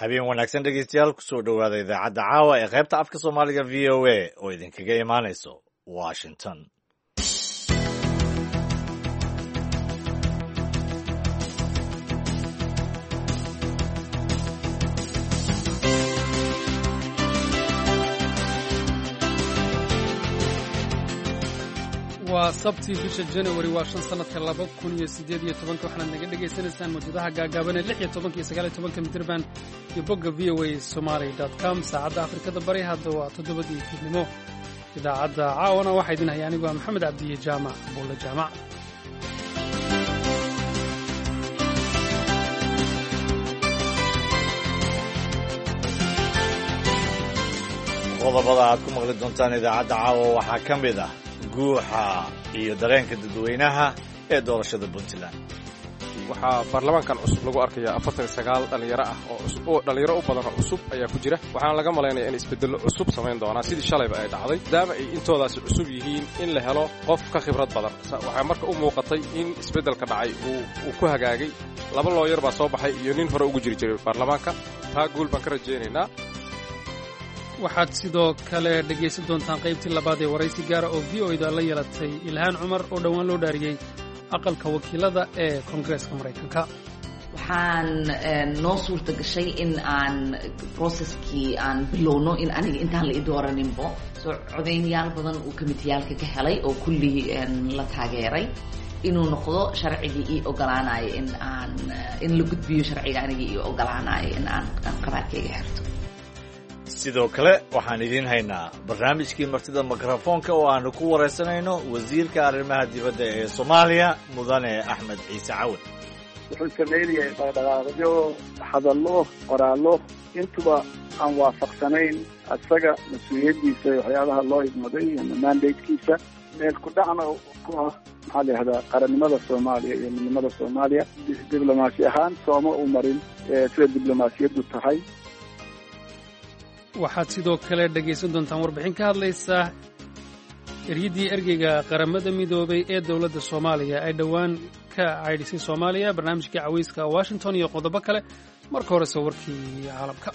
habeen wanaagsan dhegeystayaal kusoo dhowaada idaacadda caawa ee qaybta afka soomaaliga v o a oo idinkaga imaanayso washington. waa sabtii bisha January waa 5 sanadka 2018 waxaad naga dhageysanaysaan mawjadaha gaagaaban ee 16 iyo 19 mitirban iyo bogga voasomali.com saacadda Afrikada Bari hadda waa 7:00 fiidnimo. idaacadda caawana waxaa idin hayay anigu Maxamed Cabdi Jaamac Buule Jaamac. qodobada aad ku maqli doontaan idaacadda caawa waxaa ka mid ah guuxa iyo dareenka dadweynaha ee doorashada Puntland. waxaa baarlamaankan cusub lagu arkayaa 49 dhalinyaro ah oo dhalinyaro u badan oo cusub ayaa ku jira waxaana laga malaynayaa in isbeddello cusub samayn doonaa sidii shalayba ay dhacday maadaama ay intoodaasi cusub yihiin in la helo qof ka khibrad badan waxaa marka u muuqatay in isbeddelka dhacay uu ku hagaagay laba looyar baa soo baxay iyo nin hore ugu jiri jiray baarlamaanka taa guul baan ka rajaynaynaa. waxaad sidoo kale dhegaysan doontaan qaybtii labaad ee waraysi gaara oo VOA-da la yeelatay Ilhaan Cumar oo dhowaan loo dhaariyey aqalka wakiilada ee Koongareeska Mareykanka. waxaan noo suurta gashay in aan processkii aan bilowno in aniga intaan la i dooraninbo soo codeynyaal badan uu komitiyaalka ka helay oo kulli la taageeray inuu noqdo sharcigii ii ogolaanayo in la gudbiyo sharciga aniga ii ogolaanayo in aan qabaadkayga xirto. sidoo kale waxaan idiin haynaa barnaamijkii martida mikrofoonka oo aanu ku waraysanayno wasiirka arrimaha dibadda ee Soomaaliya mudane Axmed Ciise Cawad. wuxuu sameeyay dhaqdhaqaaqyo hadallo qoraallo intuba aan waafaqsanayn asaga mas'uuliyadiisa waxyaabaha loo idmaday ama mandatekiisa meel ku dhacna ku ah maxaa la yidhahdaa qarannimada Soomaaliya iyo midnimada Soomaaliya diblomaasi ahaan sooma u marin sida diblomaasiyaddu tahay. waxaad sidoo kale dhegaysan doontaan warbixin ka hadlaysa eryadii ergeyga qaramada midoobay ee dowladda Soomaaliya ay dhowaan ka caydhisay Soomaaliya barnaamijka cawayska Washington iyo qodobo kale marka hore soo warkii caalamka.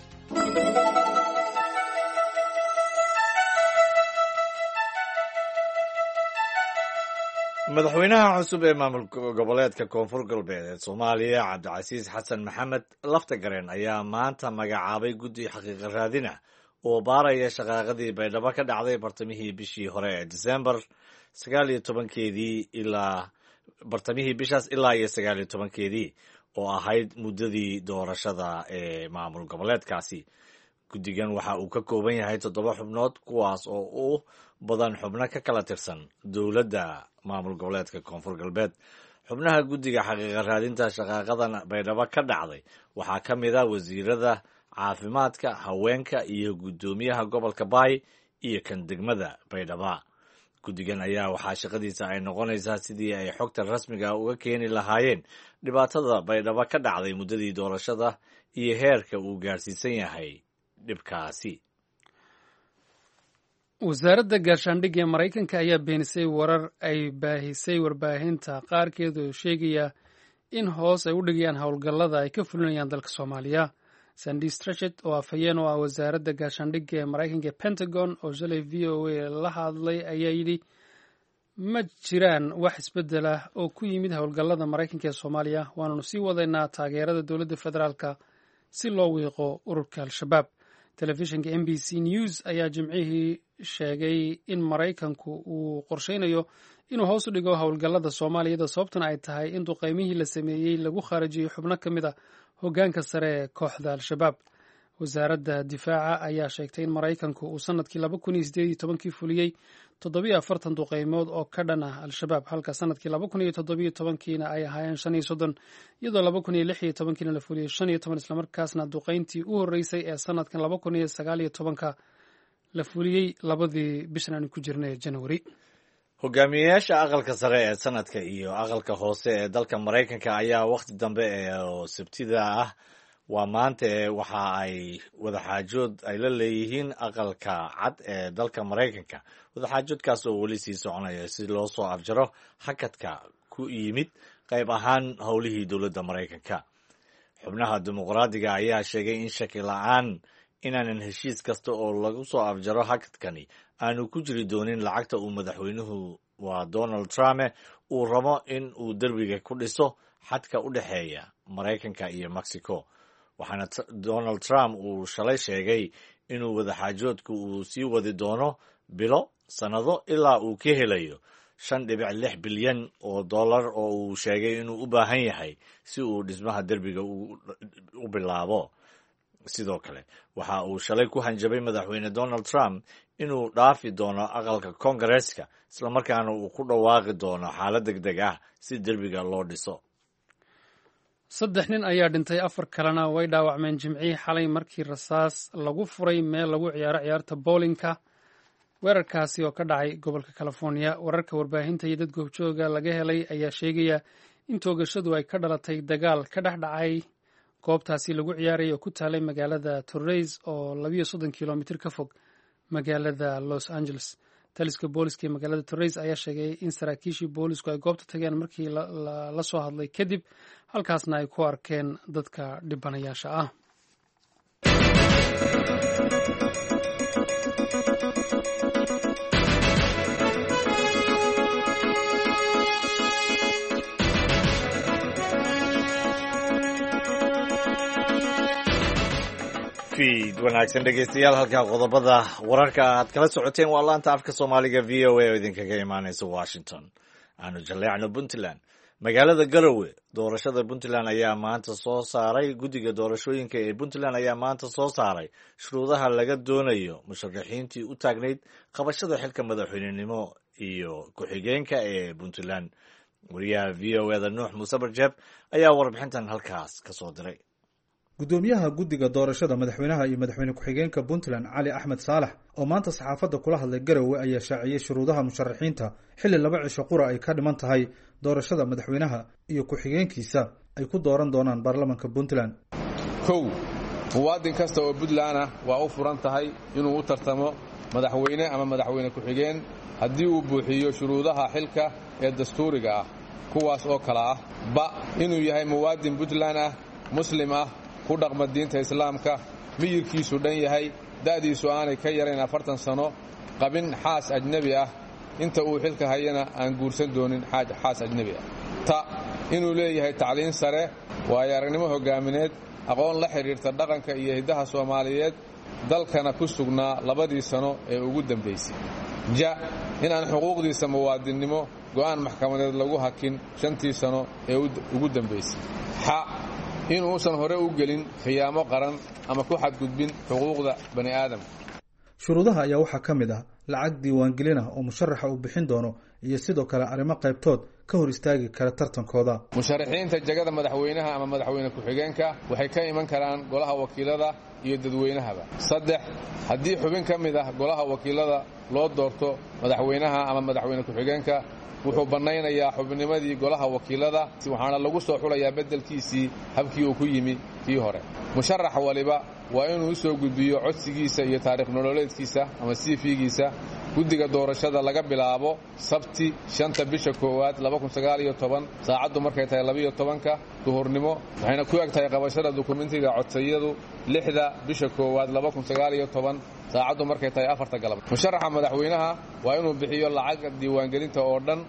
madaxweynaha cusub ee maamulka goboleedka koonfur galbeed ee Soomaaliya Cabdicasiis Xasan Maxamed Laftagareen ayaa maanta magacaabay guddi xaqiiqo raadin ah oo baaraya shaqaaqadii Baydhabo ka dhacday bartamihii bishii hore ee December 19keedii ilaa bartamihii bishaas ilaa iyo 19keedii oo ahayd muddadii doorashada ee maamul goboleedkaasi. guddigan waxa uu ka kooban yahay 7 xubnood kuwaas oo u badan xubno ka kala tirsan dowladda maamul goboleedka koonfur galbeed. xubnaha guddiga xaqiiqo raadinta shaqaaqadan Baydhabo ka dhacday waxaa ka mid ah wasiirada caafimaadka, haweenka iyo guddoomiyaha gobolka Baay iyo kan degmada Baydhabo. guddigan ayaa waxaa shaqadiisa ay noqonaysaa sidii ay xogta rasmiga uga keeni lahaayeen dhibaatada Baydhabo ka dhacday muddadii doorashada iyo heerka uu gaarsiisan yahay dhibkaasi. wasaaradda gaashaandhigga ee Mareykanka ayaa beenisay warar ay baahisay warbaahinta qaarkeed oo sheegaya in hoos ay u dhigayaan howlgallada ay ka fulinayaan dalka Soomaaliya. Sandy Stretchet oo afhayeen u ah wasaaradda gaashaandhigga ee Mareykanka ee Pentagon oo shalay VOA la hadlay ayaa yidhi ma jiraan wax isbeddel ah oo ku yimid howlgallada Mareykanka ee Soomaaliya waananu sii wadaynaa taageerada dowladda federaalka si loo wiiqo ururka Al-Shabaab. telefishinka NBC News ayaa jimcihii sheegay in Mareykanku uu qorsheynayo inuu hoos u dhigo howlgallada Soomaaliyada sababtuna ay tahay in duqeymihii la sameeyey lagu khaarajiyey xubno ka mid a hoggaanka sare ee kooxda Al-Shabaab. wasaaradda difaaca ayaa sheegtay in Mareykanku uu sanadkii 2018 fuliyey 47 duqeymood oo ka dhan ah Al-Shabaab halka sanadkii 2017 ay ahaayeen 35 iyadoo 2016 la fuliyey 15 isla markaasna duqeyntii u horeysay ee sanadkan 2019 la fuliyey labadii bishan aan ku jirnay January. hogaamiyayaasha aqalka sare ee sanadka iyo aqalka hoose ee dalka Mareykanka ayaa waqti dambe oo Sabtida ah waa maanta waxa ay wadaxaajood ay la leeyihiin aqalka cad ee dalka Mareykanka. wadaxaajoodkaas oo weli sii soconaya si loo soo afjaro hakadka ku yimid qayb ahaan howlihii dowladda Mareykanka. xubnaha dimuqraadiga ayaa sheegay in shaki la-aan inaanan heshiis kasta oo lagu soo afjaro hakadkani aanu ku jiri doonin lacagta uu madaxweynuhu waa Donald Trump uu rabo in uu derbiga ku dhiso xadka u dhexeeya Maraykanka iyo Mexico. waxaana Donald Trump uu shalay sheegay inuu wadaxaajoodku uu sii wadi doono bilo sannado ilaa uu ka helayo 5.6 bilyan oo dollar oo uu sheegay inuu u baahan yahay si uu dhismaha derbiga u bilaabo. sidoo kale waxa uu shalay ku hanjabay madaxweyne Donald Trump inuu dhaafi doono aqalka Koongareeska isla markaana uu ku dhawaaqi doono xaalad degdeg ah si derbiga loo dhiso. 3 nin ayaa dhintay 4 kalena way dhaawacmeen Jimcihii xalay markii rasaas lagu furay meel lagu ciyaarta bowlinka. weerarkaasi oo ka dhacay gobolka California. wararka warbaahinta iyo dad goobjooga laga helay ayaa sheegaya in toogashadu ay ka dhalatay dagaal ka dhex dhacay goobtaasi lagu ciyaaray oo ku taalay magaalada Torreyes oo 32 kilomitir ka fog magaalada Los Angeles. taliska booliska ee magaalada Torreyes ayaa sheegay in saraakiishii boolisku ay goobta tageen markii la soo hadlay kadib halkaasna ay ku arkeen dadka dhibanayaasha ah. wanaagsan dhegeystayaal, halkaa qodobada wararka aad kala socoteen waa laanta afka Soomaaliga VOA oo idinkaga imaanaysa Washington. aanu jaleecno Puntland. magaalada Garowe doorashada Puntland ayaa maanta soo saaray guddiga doorashooyinka ee Puntland ayaa maanta soo saaray shuruudaha laga doonayo musharaxiintii u taagnayd qabashada xilka madaxweynenimo iyo ku-xigeenka ee Puntland. wariyaha VOA-da Nuux Muuse Barjeeb ayaa warbixintan halkaas ka soo diray. gudoomiyaha guddiga doorashada madaxweynaha iyo madaxweyne ku-xigeenka Puntland Cali Axmed Saalax oo maanta saxaafadda kula hadlay Garowe ayaa shaaciyay shuruudaha musharaxiinta xilli 2 cisho qura ay ka dhiman tahay doorashada madaxweynaha iyo ku-xigeenkiisa ay ku dooran doonaan baarlamaanka Puntland. 1. muwaadin kasta oo Puntland ah waa u furan tahay inuu u tartamo madaxweyne ama madaxweyne ku-xigeen haddii uu buuxiyo shuruudaha xilka ee dastuuriga ah, kuwaas oo kala ah: ba inuu yahay muwaadin Puntland ah, muslim ah, ku dhaqma diinta islaamka, miyirkiisu dhan yahay, da'diisu aanay ka yarayn 40 sano, qabin xaas ajnabi ah, inta uu xilka hayana aan guursan doonin xaas ajnabi ah. ta inuu leeyahay tacliin sare, waayo aragnimo hogaamineed, aqoon la xidhiirta dhaqanka iyo hiddaha Soomaaliyeed, dalkana ku sugnaa 2 sano ee ugu dambaysay. ja inaan xuquuqdiisa muwaadinnimo go'aan maxkamadeed lagu hakin 5 sano ee ugu dambaysay. xa inuusan hore u gelin khiyaamo qaran ama ku xadgudbin xuquuqda bani aadamka. shuruudaha ayaa waxaa ka mid ah lacag diiwaangelin ah oo musharaxa uu bixin doono iyo sidoo kale arrimo qaybtood ka hor istaagi kara tartankooda. musharaxiinta jagada madaxweynaha ama madaxweyne ku-xigeenka waxay ka iman karaan golaha wakiilada iyo dadweynahaba. 3. haddii xubin ka mid ah golaha wakiilada loo doorto madaxweynaha ama madaxweyne ku-xigeenka wuxuu bannaynayaa xubnimadii golaha wakiilada waxaana lagu soo xulayaa beddelkiisii habkii uu ku yimi kii hore. musharax waliba waa inuu u soo gudbiyo codsigiisa iyo taariikh nololeedkiisa ama CV-giisa guddiga doorashada laga bilaabo Sabti 5 bisha 1 2019 saacaddu markay tahay 12 duhurnimo, waxayna ku eg tahay qabashada dukumentiga codsiyadu 6 bisha 1 2019 saacaddu markay tahay 4 galab. musharaxa madaxweynaha waa inuu bixiyo lacag diiwaangelinta oo dhan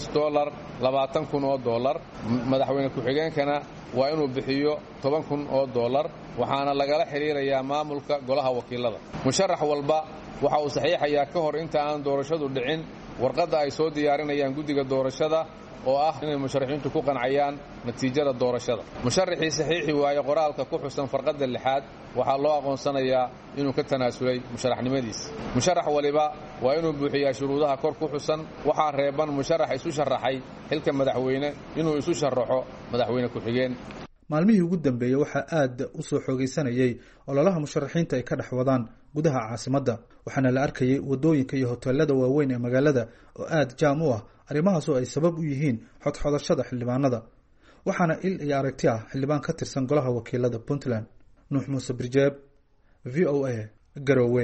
$20,000 oo dollar. madaxweyne ku-xigeenkana waa inuu bixiyo $10,000 waxaana lagala xiriirayaa maamulka golaha wakiilada. musharax walba waxa uu saxiixayaa ka hor inta aan doorashadu dhicin warqadda ay soo diyaarinayaan guddiga doorashada oo ah inay musharaxiintu ku qancayaan natiijada doorashada. musharaxii saxiixi waaye qoraalka ku xusan farqadda 6 waxaa loo aqoonsanayaa inuu ka tanaasulay musharaxnimadiisa. musharax waliba waa inuu buuxiyaa shuruudaha kor ku xusan. waxaa reeban musharax isu sharaxay xilka madaxweyne inuu isu sharaxo madaxweyne ku-xigeen. maalmihii ugu dambeeyey waxaa aad u soo xoogaysanayay ololaha musharaxiinta ay ka dhex wadaan gudaha caasimadda, waxaana la arkayay waddooyinka iyo hoteelada waaweyn ee magaalada oo aad jaam u ah, arrimahaasoo ay sabab u yihiin xodxodashada xildhibaanada. waxaana il iyo aragti ah xildhibaan ka tirsan golaha wakiilada Puntland. Nuux Muuse Barjeeb, VOA, Garowe.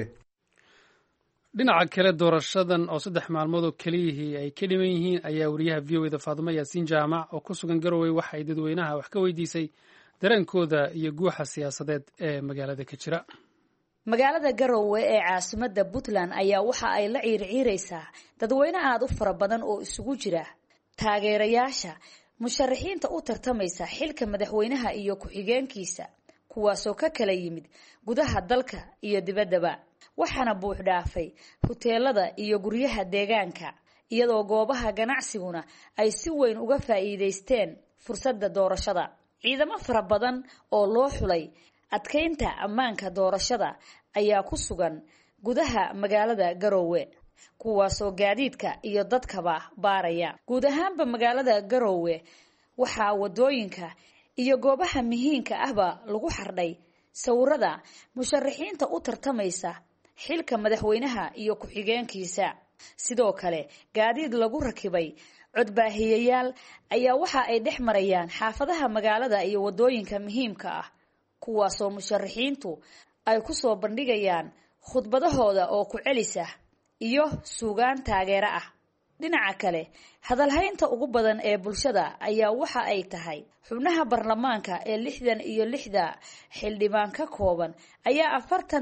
dhinaca kale doorashadan oo 3 maalmood oo keliyihii ay ka dhiman yihiin ayaa wariyaha VOA-da Faadimo Yaasiin Jaamac oo ku sugan Garowe waxa ay dadweynaha wax ka weydiisay dareenkooda iyo guuxa siyaasadeed ee magaalada ka jira. magaalada garowe ee caasimadda puntland ayaa waxa ay la ciirciiraysaa dadweyne aada u fara badan oo isugu jira taageerayaasha musharaxiinta u tartamaysa xilka madaxweynaha iyo ku-xigeenkiisa kuwaasoo ka kala yimid gudaha dalka iyo dibaddaba waxaana buux dhaafay huteelada iyo guryaha deegaanka iyadoo goobaha ganacsiguna ay si weyn uga faa'iidaysteen fursadda doorashada. ciidamo fara badan oo loo xulay adkeynta ammaanka doorashada ayaa ku sugan gudaha magaalada garowe kuwaasoo gaadiidka iyo dadkaba baaraya. guud ahaanba magaalada garowe waxaa wadooyinka iyo goobaha muhiimka ahba lagu xardhay sawirada musharaxiinta u tartamaysa xilka madaxweynaha iyo ku-xigeenkiisa. sidoo kale gaadiid lagu rakibay codbaahiyayaal ayaa waxa ay dhex marayaan xaafadaha magaalada iyo wadooyinka muhiimka ah kuwaasoo musharaxiintu ay ku soo bandhigayaan khudbadahooda oo ku celisa iyo suugaan taageero ah. dhinaca kale hadalhaynta ugu badan ee bulshada ayaa waxa ay tahay xubnaha baarlamaanka ee 66 xildhibaan ka kooban ayaa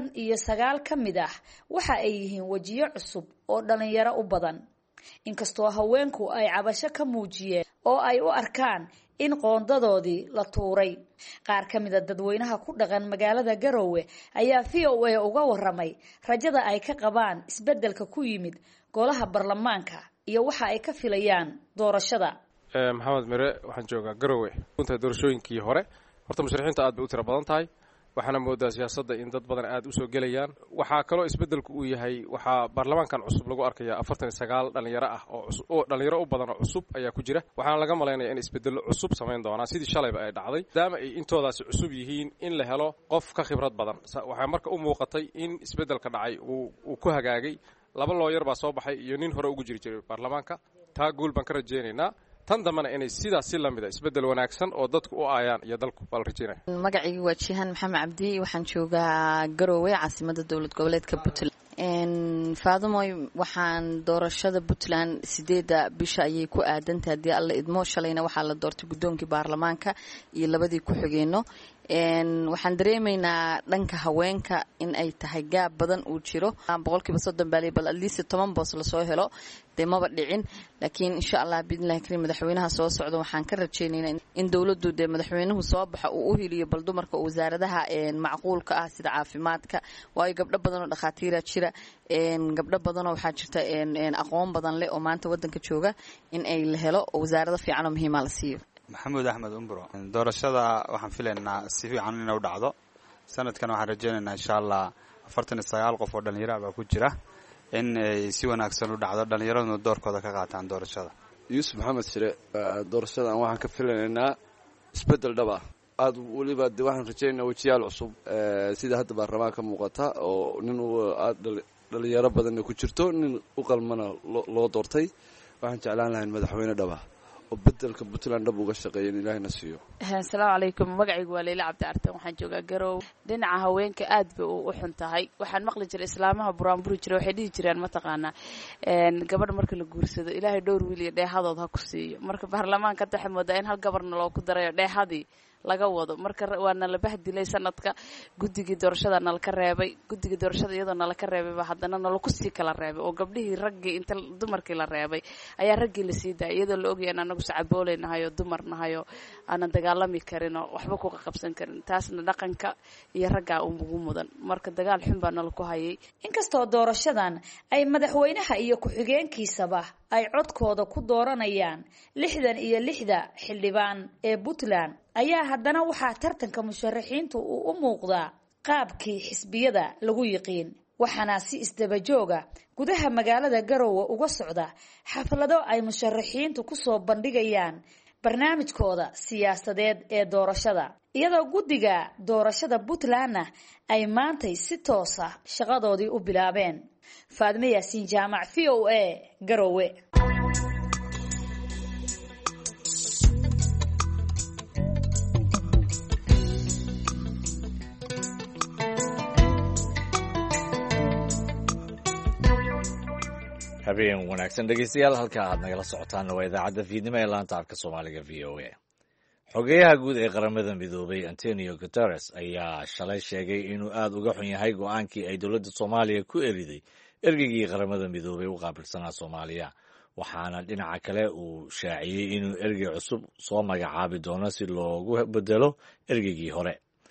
49 ka mid ah waxa ay yihiin wajiyo cusub oo dhalinyaro u badan inkastoo haweenku ay cabasho ka muujiyeen oo ay u arkaan in qoondadoodii la tuuray. qaar ka mid a dadweynaha ku dhaqan magaalada garowe ayaa VOA uga waramay rajada ay ka qabaan isbeddelka ku yimid golaha baarlamaanka iyo waxa ay ka filayaan doorashada. maxamed mire waxaan joogaa garowe runta doorashooyinkii hore horta musharaxiinta aad bay u tiro badan tahay waxaana moodaa siyaasadda in dad badan aad u soo gelayaan. waxaa kaloo isbeddelku uu yahay waxaa baarlamaankan cusub lagu arkayaa 49 dhalinyaro ah oo dhalinyaro u badan oo cusub ayaa ku jira waxaana laga malaynayaa in isbeddello cusub samayn doonaa sidii shalayba ay dhacday maadaama ay intoodaasi cusub yihiin in la helo qof ka khibrad badan. waxaa marka u muuqatay in isbeddelka dhacay uu ku hagaagay. 2 looyar baa soo baxay iyo nin hore ugu jiri jiray baarlamaanka. taa guul baan ka rajaynaynaa tan dambana inay sidaas si lamid ah isbedel wanaagsan oo dadku u aayaan iyo dalku bal rajaynaya. magacaygu waa Jihan Maxamed Cabdi waxaan joogaa Garowe caasimadda dowlad goboleedka Puntland. Faadumoy waxaan doorashada Puntland 8 bisha ayay ku aadantahay hadii alla idmo. shalayna waxaa la doortay gudoonkii baarlamaanka iyo labadii ku xigeenno. waxaan dareemaynaa dhanka haweenka in ay tahay gaab badan uu jiro 30% bal at least 10 boos la soo helo maba dhicin laakiin insha Allah bidnaahi karim madaxweynaha soo socdo waxaan ka rajaynaynaa in dawladdu madaxweynuhu soo baxa uu u hiliyo bal dumarka wasaaradaha macquulka ah sida caafimaadka waayo gabdho badan oo dhakhaatiira jira gabdho badan oo waxa jirta aqoon badan leh oo maanta wadanka jooga in ay la helo wasaarado fiican oo muhiim ah la siiyo. maxamuud axmed umbro doorashada waxaan filaynaa si fiican inay u dhacdo sanadkan waxaan rajaynaynaa insha Allah 49 qof oo dhalinyaro ah ku jira in ay si wanaagsan u dhacdo dhalinyaraduna doorkooda ka qaataan doorashada. Yusuf Maxamed Sire doorashadan waxaan ka filaynaa isbedel dhab ah aad waliba waxaan rajaynaynaa wajiyaal cusub sida hadda baarlamaanka muuqata oo nin aad dhalinyaro badan ku jirto nin u qalmana loo doortay. waxaan jeclaan lahayn madaxweyne dhab ah oo bedelka Puntland dhab uga shaqeeyay Ilaahna siiyo. Assalaamu alaykum magacaygu waa Leila Cabdi Artan waxaan joogaa Garowe. dhinaca haweenka aad bay u xun tahay waxaan maqli jiray islaamaha buraanburi jiray waxay dhihi jireen ma taqaana gabadh marka la guursado Ilaahay dhowr wiil iyo dheehadood ha ku siiyo marka baarlamaanka taxay moodaa in hal gabarna loo ku darayo dheehadii laga wado marka waana la bahdilay sanadka guddigii doorashada nala ka reebay guddigii doorashada iyadoo nala ka reebay haddana nala ku sii kala reebay oo gabdhihii raggii inta dumarkii la reebay ayaa raggii la sii daayay iyadoo la ogyahay anagu sacabooleynahay oo dumar nahay oo aanan dagaalami karin oo waxba ku qabsan karin taasna dhaqanka iyo ragga ugu mudan marka dagaal xun baa nala ku hayay. inkastoo doorashadan ay madaxweynaha iyo ku-xigeenkiisaba ay codkooda ku dooranayaan 66 xildhibaan ee Puntland ayaa haddana waxaa tartanka musharaxiintu uu u muuqdaa qaabkii xisbiyada lagu yiqiin waxaana si isdaba jooga gudaha magaalada Garowe uga socda xaflado ay musharaxiintu ku soo bandhigayaan barnaamijkooda siyaasadeed ee doorashada iyadoo guddiga doorashada Puntland ay maantay si toos ah shaqadoodii u bilaabeen. Faadme Yaasiin Jaamac VOA Garowe. habeen wanaagsan dhegeystayaal halka aad nagala socotaan waa idaacadda fiidnimo ee laanta afka Soomaaliga VOA. xogeyaha guud ee qaramada midoobay antonio guteres ayaa shalay sheegay inuu aad uga xun yahay go-aankii ay dowladda soomaaliya ku eriday ergeygii qaramada midoobay u qaabilsanaa soomaaliya waxaana dhinaca kale uu shaaciyey inuu ergey cusub soo magacaabi doono si loogu bedelo ergeygii hore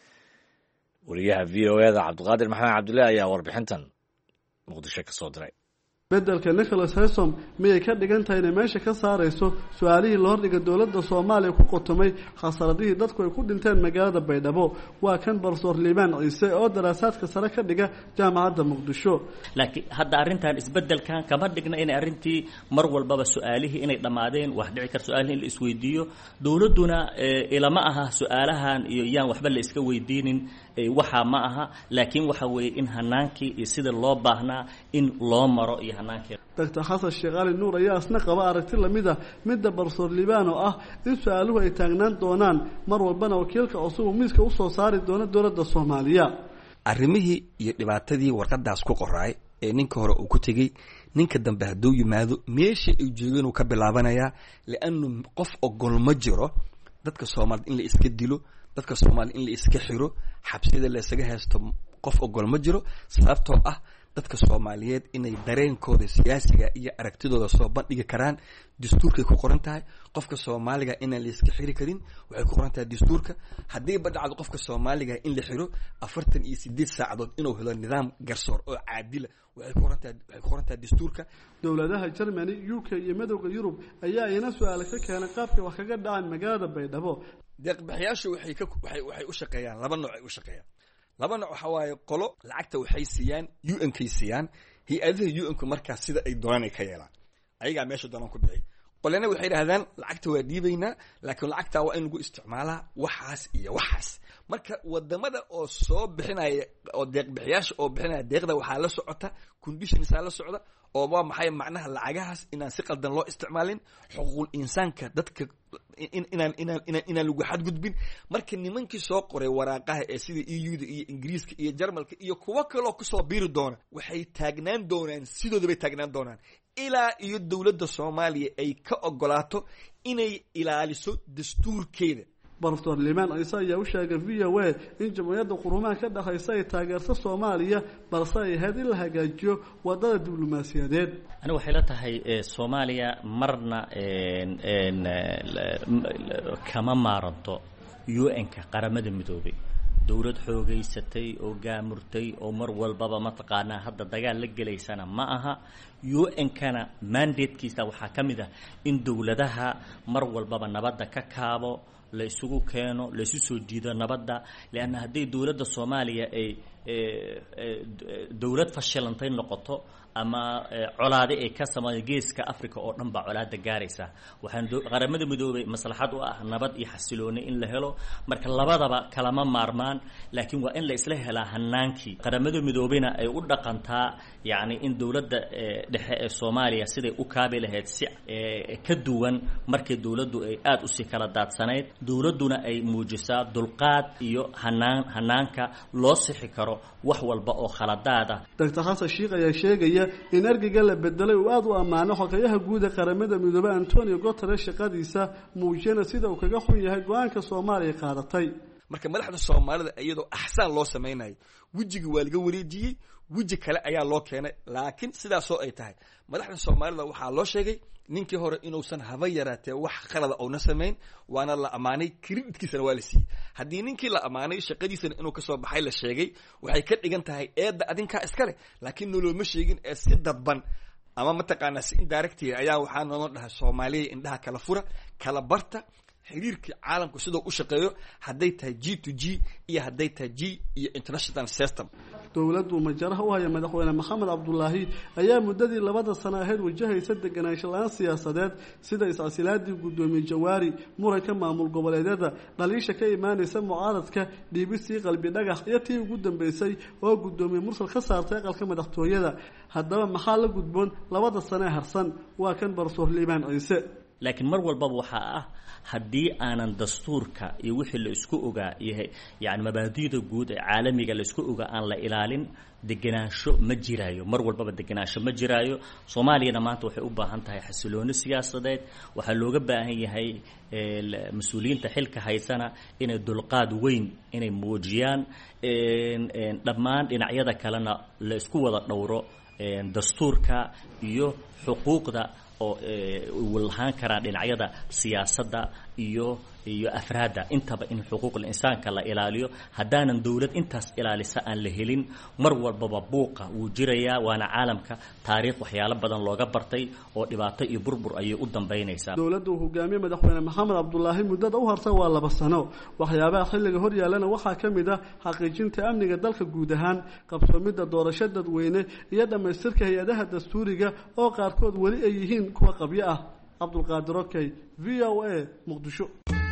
wariyaha v o eda cabdiqaadir maxamed cabdulle ayaa warbixintan muqdisho ka soo diray beddelka nicholas haysom miyay ka dhigan tahay inay meesha ka saarayso su-aalihii la hordhiga dowladda soomaaliya ku qotomay khasaradihii dadku ay ku dhinteen magaalada baydhabo waa kan barsoor liibaan ciise oo daraasaadka sare ka dhiga jaamacadda muqdisho laakiin hadda arrintan isbeddelkan kama dhigna inay arrintii mar walbaba su-aalihii inay dhammaadeen wax dhici kar su-aalihii in la isweydiiyo dowladduna ilama aha su-aalahan iyo yaan waxba la iska weydiinin waxaa ma aha laakiin waxa weeye in hanaankii iyo sida loo baahnaa in loo maro iyo hanaankii doctor xasan sheekh cali nuur ayaa isna qaba aragti lamid a midda barsoor liibaan oo ah in su-aaluhu ay taagnaan doonaan mar walbana wakiilka cusub uu miiska usoo saari doono dowladda soomaaliya arrimihii iyo dhibaatadii warqadaas ku qoraay ee ninka hore uu ku tegey ninka dambe hadduu yimaado meesha ay joogeen uu ka bilaabanayaa liannu qof ogol ma jiro dadka soomaalida in la iska dilo dadka soomaalida in la iska xiro xabsida la isaga haysto qof ogol ma jiro sababtoo ah dadka soomaaliyeed inay dareenkooda siyaasiga iyo aragtidooda soo bandhigi karaan dastuurkay ku qoran tahay qofka soomaaliga inaan la iska xiri karin waxay ku qoran tahay dastuurka haddii badhacdo qofka soomaaliga in la xiro 48 saacadood inuu helo nidaam garsoor oo caadila waxay ku qoran tahay dastuurka dowladaha Germany UK iyo midowga Yurub ayaa iyana su'aalo ka keenay qaabka wax kaga dhacaan magaalada Baydhabo deeq-bixiyaashu waxay u shaqeeyaan laba nooc ay u shaqeeyaan laba nooc waxa waaye qolo lacagta waxay siiyaan UN-kay siiyaan hay-adaha UN-ku markaas sida ay doonaan ka yeelaan ayagaa meesha doonaan ku bixi qolena waxay yidhahdaan lacagta waa dhiibaynaa laakiin lacagtaa waa in lagu isticmaalaa waxaas iyo waxaas marka wadamada oo soo bixinaya oo deeq-bixiyaasha oo bixinaya deeqda waxaa la socota conditionsaa la socda oo waa maxay macnaha lacagahaas inaan si qaldan loo isticmaalin xuquuqul insaanka dadka inaan lagu xadgudbin marka nimankii soo qoray waraaqaha ee sida EU-da iyo Ingiriiska iyo Jarmalka iyo kuwa kaloo kusoo biiri doona waxay taagnaan doonaan sidooda bay taagnaan doonaan ilaa iyo dowladda Soomaaliya ay ka ogolaato inay ilaaliso dastuurkeeda barsoor liimaan ciise ayaa u sheegay VOA in jamhuuriyadda qurumaha ka dhaxaysa ay taageerto Soomaaliya balse ay ahayd in la hagaajiyo wadada diblomaasiyadeed aniga waxay la tahay Soomaaliya marna kama maaranto UN-ka qaramada midoobay dowlad xoogaysatay oo gaamurtay oo mar walbaba mataqaanaa hadda dagaal la gelaysana ma aha UN-kana mandatekiisa waxaa ka mid ah in dowladaha mar walbaba nabadda ka kaabo la isugu keeno la isu soo jiido nabadda leanna hadday dowladda Soomaaliya ay dowlad fashilantay noqoto ama colaade ay ka sameeyay geeska Afrika oo dhan ba colaada gaaraysa waxaan qaramada midoobay maslaxad u ah nabad iyo xasilooni in la helo marka labadaba kalama maarmaan laakiin waa in la isla helaa hanaankii qaramada midoobayna ay u dhaqantaa yaani in dowladda dhexe ee Soomaaliya siday u kaabi lahayd si ka duwan markii dowladdu ay aad u si kala daadsanayd dowladduna ay muujisaa dulqaad iyo hanaanka loo sixi karo wax walba oo khaladaada Dr. Xasan Sheekh ayaa sheegaya in ergeyga la bedelay uu aad u amaano xogayaha guud ee qaramada midoobay Antonio Guterres shaqadiisa muujina sida uu kaga xun yahay go'aanka Soomaaliya qaadatay marka madaxda Soomaalida iyadoo ahsan loo sameeyay wajiga waa laga wareejiyay wiji kale ayaa loo keenay laakiin sidaas oo ay tahay madaxda Soomaalida waxaa loo sheegay ninkii hore inuusan haba yaraatee wax qalad oo na sameyn waana la amaanay creditkiisana waa la siiyay haddii ninkii la amaanay shaqadiisana inuu ka soo baxay la sheegay waxay ka dhigan tahay eedda adinka iskale laakiin noloma sheegin ee si dadban ama mataqaanaa si indirect ayaa waxaa noo dhahay Soomaaliya indhaha kala fura kala barta xiriirka caalamku sidoo u shaqeeyo haday tahay G2G iyo haday tahay G iyo international system dowladdu majaraha u haya madaxweyne Maxamed Cabdullaahi ayaa muddadii 2 sano ahayd wajahaysa deganaansho la'aan siyaasadeed sida is-asilaadii gudoomiye Jawaari muranka maamul goboleedyada dhaliisha ka imaanaysa mucaaradka DBC qalbi dhagax iyo tii ugu dambeysay oo gudoomiye mursal ka saartay aqalka madaxtooyada haddaba maxaa la gudboon 2 sano harsan waa kan barsoor liimaan ciise laakiin mar walbaba waxaa ah haddii aanan dastuurka iyo wixii la isku ogaa iyo yani mabaadi'da guud ee caalamiga la isku ogaa aan la ilaalin degenaansho ma jiraayo, mar walbaba degenaansho ma jiraayo. soomaaliyana maanta waxay u baahan tahay xasilooni siyaasadeed. waxaa looga baahan yahay mas-uuliyiinta xilka haysana inay dulqaad weyn inay muujiyaan, dhammaan dhinacyada kalena la isku wada dhowro dastuurka iyo xuquuqda oo lahaan karaa dhinacyada siyaasadda iyo afraadda intaba in xuquuqul insaanka la ilaaliyo. haddaanan dowlad intaas ilaalisa aan la helin, mar walbaba buuqa wuu jirayaa, waana caalamka taariikh waxyaalo badan looga bartay oo dhibaato iyo burbur ayay u dambaynaysaa. dowladda uu hogaamiye madaxweyne maxamed cabdulaahi muddada u harta waa 2 sano. waxyaabaha xilliga hor yaallana waxaa ka mid ah xaqiijinta amniga dalka guud ahaan, qabsoomidda doorasho dadweyne iyo dhammaystirka hay-adaha dastuuriga oo qaarkood weli ay yihiin kuwa qabyo ah. cabdulqaadir okey, v o a, muqdisho.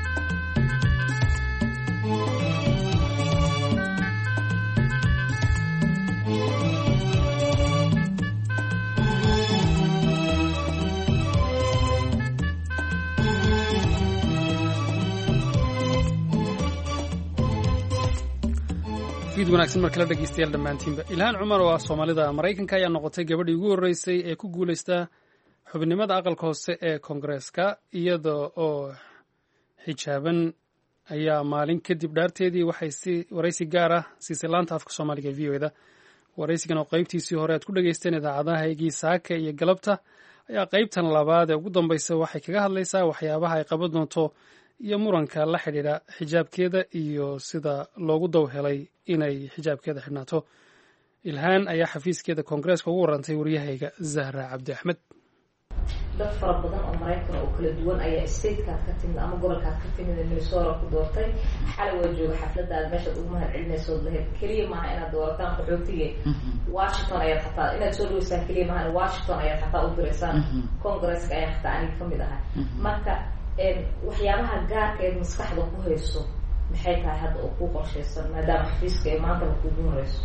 fiid wanaagsan mar kale dhegeystayaal dhammaantiinba. ilhaan cumar oo ah soomaalida maraykanka ayaa noqotay gabadhii ugu horreysay ee ku guulaysta xubinimada aqalka hoose ee koongareeska iyada oo xijaaban ayaa maalin kadib dhaarteedii waxay waraysi gaar ah siisay laanta afka soomaaliga ee v o da. waraysigan oo qaybtiisii hore aad ku dhegaysteen idaacadaha eegii saaka iyo galabta ayaa qaybtan labaad ee ugu dambaysa waxay kaga hadlaysaa waxyaabaha ay qaban doonto iyo muranka la xidhiidha xijaabkeeda iyo sida loogu daw helay inay xijaabkeeda xidhnaato. ilhaan ayaa xafiiskeeda koongareeska ugu warantay waryahayga zahra cabdi axmed. dad fara badan oo maraykan oo kala duwan ayaa statekaad ka timid ama gobolkaad ka timid ee minnesota ku doortay. xalay waa jooga xafladaad meeshaad ugu mahad celinaysood lahayd keliya maaha inaad doorataan qaxootiga washington ayaad xataa inaad soo dhaweysaan keliya maaha washington ayaad xataa u diraysaan koongareeska ayaa xataa aniga kamid ahay. marka waxyaabaha gaarka eed maskaxda ku hayso maxay tahay hadda oo ku qorshaysan maadaama xafiiska ee maantaba kuugu horeyso?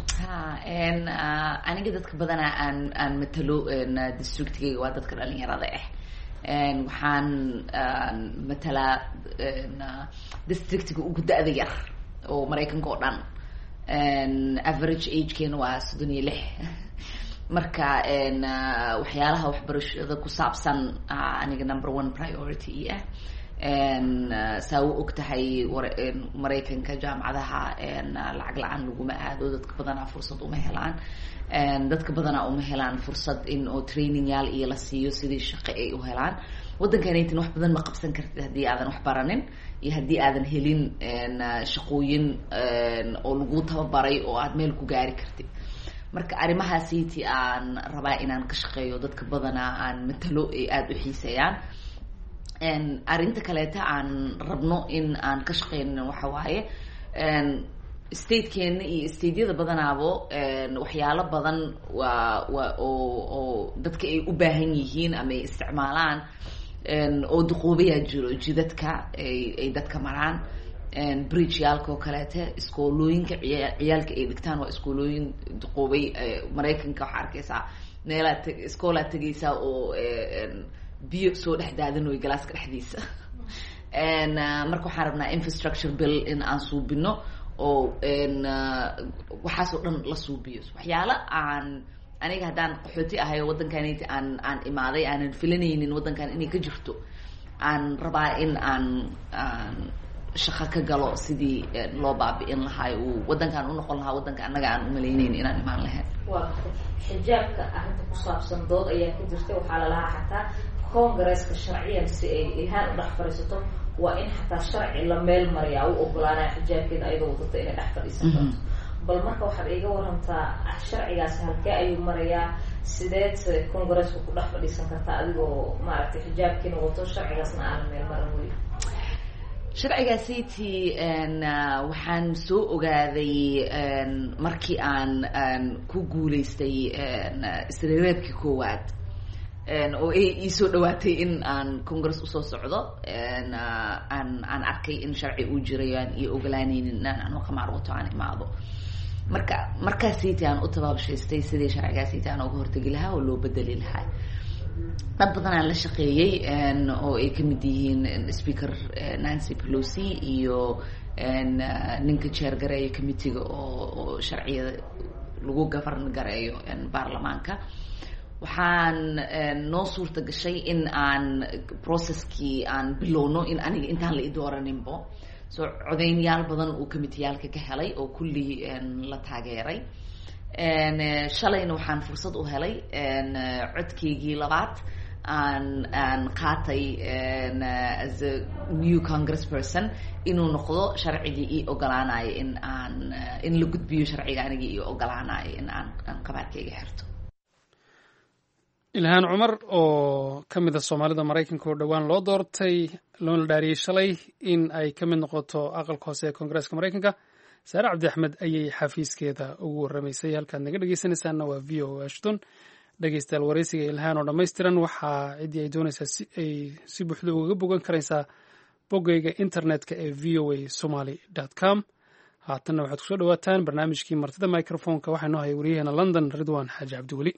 aniga dadka badanaa aan matalo districtigayga waa dadka dhalinyarada ah. waxaan matalaa districtiga ugu da-da yar oo maraykanka oo dhan. average agekeena waa 36. marka waxyaalaha waxbarashada ku saabsan aniga number 1 priority ah. saa u og tahay maraykanka jaamacadaha lacag la-aan laguma aado, dadka badanaa fursad uma helaan. dadka badanaa uma helaan fursad in oo training yaal iyo la siiyo sidii shaqo ay u helaan. waddankanaytin wax badan ma qabsan kartid haddii aadan wax baranin iyo haddii aadan helin shaqooyin oo lagu tababaray oo aad meel ku gaari kartid. marka arrimahaasiiti aan rabaa inaan ka shaqeeyo dadka badanaa aan matalo ay aada u xiiseeyaan. arrinta kaleeta aan rabno in aan ka shaqeyno waxa waaye statekeena iyo stateyada badanaabo waxyaalo badan waa oo dadka ay u baahan yihiin ama ay isticmaalaan oo duqoobayaa jiro jidadka ay dadka maraan. bridge yaalka oo kaleete, iskoolooyinka ciyaalka ay dhigtaan waa iskoolooyin duqoobay. maraykanka waxaa arkaysaa meelaad iskoolaad tegaysaa oo biyo soo dhex daadanoy galaaska dhexdiisa. marka waxaan rabnaa infrastructure bill in aan suubino oo waxaasoo dhan la suubiyo. waxyaalo aan aniga haddaan qaxooti ahay oo waddankaniti aan imaaday aanan filanaynin waddankan inay ka jirto, aan rabaa in aan shaqo ka galo sidii loo baabi'in lahaa uu waddankan u noqon lahaa waddanka annaga aan umalaynayn inaan imaan lahayn. waa xijaabka arrinta ku saabsan dood ayaa ka jirtay. waxaa lalahaa xataa koongareeska sharciyan si ay ilhaan u dhex fadhiisato waa in xataa sharci la meel mariyaa u ogolaanaya xijaabkeeda ayadoo wadata inay dhex fadhiisan karto. bal marka waxaad iiga warantaa sharcigaasi halkee ayuu marayaa, sideed koongareeska ku dhex fadhiisan kartaa adigoo maaragtay xijaabkiina wato sharcigaasna aanan meel maran weli? sharcigaasiti waxaan soo ogaaday markii aan ku guulaystay isreereebkii koowaad oo ay iisoo dhawaatay in aan congress usoo socdo. aan arkay in sharci uu jiray aan io ogolaanaynin inaan ano khamaar wato aan imaado. markaasiti aan u tabaabshaystay sidii sharcigaasiti aan uga hortegi lahaa oo loo bedeli lahaa. dad badanaa la shaqeeyey oo ay ka mid yihiin speaker Nancy Pelosi iyo ninka chairgareeya committeega oo sharciyada lagu govern gareeyo baarlamaanka. waxaan noo suurta gashay in aan processkii aan bilowno in aniga intaan la idooraninbo so codeynyaal badan uu committeeyaalka ka helay oo kulli la taageeray. shalayna waxaan fursad u helay codkeygii labaad aan qaatay as a new congressperson inuu noqdo sharcigii ii ogolaanayo in la gudbiyo sharciga anigii ii ogolaanayo in aan qabaadkayga xirto. ilhaan cumar oo ka mid a soomaalida maraykanka oo dhowaan loo doortay loona dhaariyey shalay in ay ka mid noqoto aqalka hoose ee koongareeska maraykanka. saare cabdi axmed ayay xafiiskeeda ugu warramaysay. halkaad naga dhegeysanaysaanna waa v o washington. dhegeystayaal waraysiga ilhaan oo dhammaystiran waxaa ciddii ay doonaysaa ay si buuxda ugaga bogan karaysaa boggayga internetka ee voasomali.com. haatanna waxaad kusoo dhawaataan barnaamijkii martida microfonka waxaa noo hayay wariyaheena london ridwaan xaaji cabdiweli.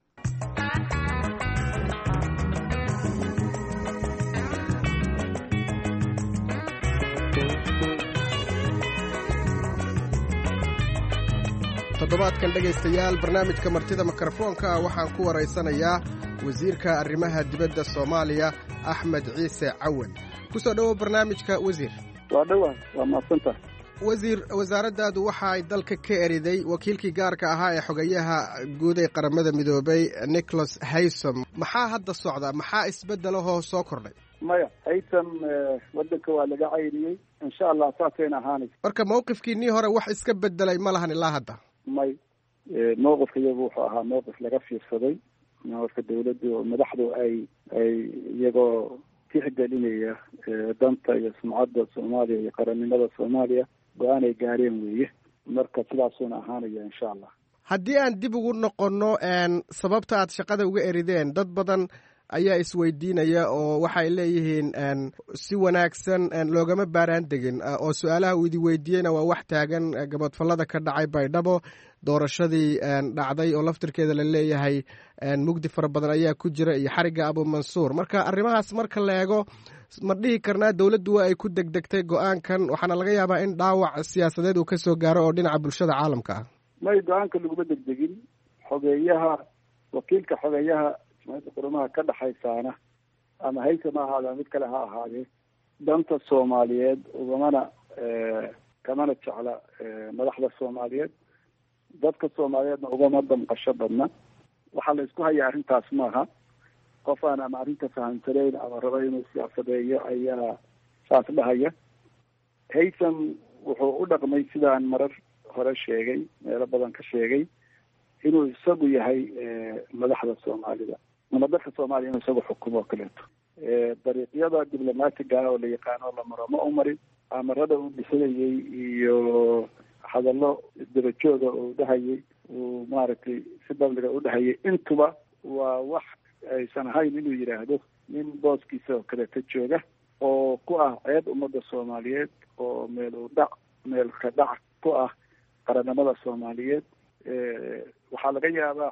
toddobaadkan dhegaystayaal barnaamijka martida mikrofoonka waxaan ku waraysanayaa wasiirka arrimaha dibadda soomaaliya axmed ciise cawan. ku soo dhowow barnaamijka wasiir. waa dhowaan waa mahadsanta. wasiir, wasaaraddaadu waxa ay dalka ka eriday wakiilkii gaarka ahaa ee xogayaha guud ee qaramada midoobay Nicholas Haysom. maxaa hadda socda? maxaa isbeddelahoo soo kordhay? maya haysom waddanka waa laga cayriyey insha allah saasayna ahaanaysa. marka mawqifkiinii hore wax iska beddelay ma lahan ilaa hadda? may mowqifka iyagu wuxuu ahaa mowqif laga fiirsaday. mowqifka dawladdu oo madaxdu ay iyagoo tixgelinaya danta iyo sumcadda soomaaliya iyo qarannimada soomaaliya go-aan ay gaareen weeye. marka sidaasuuna ahaanaya insha allah. haddii aan dib ugu noqonno sababta aad shaqada uga erideen, dad badan ayaa isweydiinaya oo waxay leeyihiin si wanaagsan loogama baaraan degin oo su-aalaha uu idi weydiiyeyna waa wax taagan. gabadfallada ka dhacay baydhabo, doorashadii dhacday oo laftirkeeda la leeyahay mugdi fara badan ayaa ku jira, iyo xarigga abumansuur. marka arrimahaas marka la eego ma dhihi karnaa dowladdu waa ay ku degdegtay go-aankan, waxaana laga yaabaa in dhaawac siyaasadeed uu ka soo gaaro oo dhinaca bulshada caalamka ah. may go-aanka laguma degdegin. wakiilka xogeeyaha qurumaha ka dhaxaysaana ama haysom ha ahaada mid kale ha ahaadee danta soomaaliyeed kamana jecla madaxda soomaaliyeed. dadka soomaaliyeedna ugama damqasho badna. waxaa la isku hayaa arrintaas maaha. qof aan ama arrinta fahamsanayn ama raba inuu siyaasadeeyo ayaa saas dhahaya. haysom wuxuu u dhaqmay sidaan marar hore sheegay, meelo badan ka sheegay, inuu isagu yahay madaxda soomaalida ama dadka soomaaliya inuu isagu xukumo oo kaleeto. dariiqyada diblomaatiga oo la yaqaano la maro ma u marin. amarada uu dhisanayay iyo hadallo isdabajooga uu dhahayay, uu maaragtay si babliga u dhahayay, intuba waa wax aysan ahayn inuu yidhaahdo nin booskiisa oo kaleeto jooga oo ku ah ceeb ummadda soomaaliyeed, oo meel ka dhac ku ah qarannimada soomaaliyeed. waxaa laga yaabaa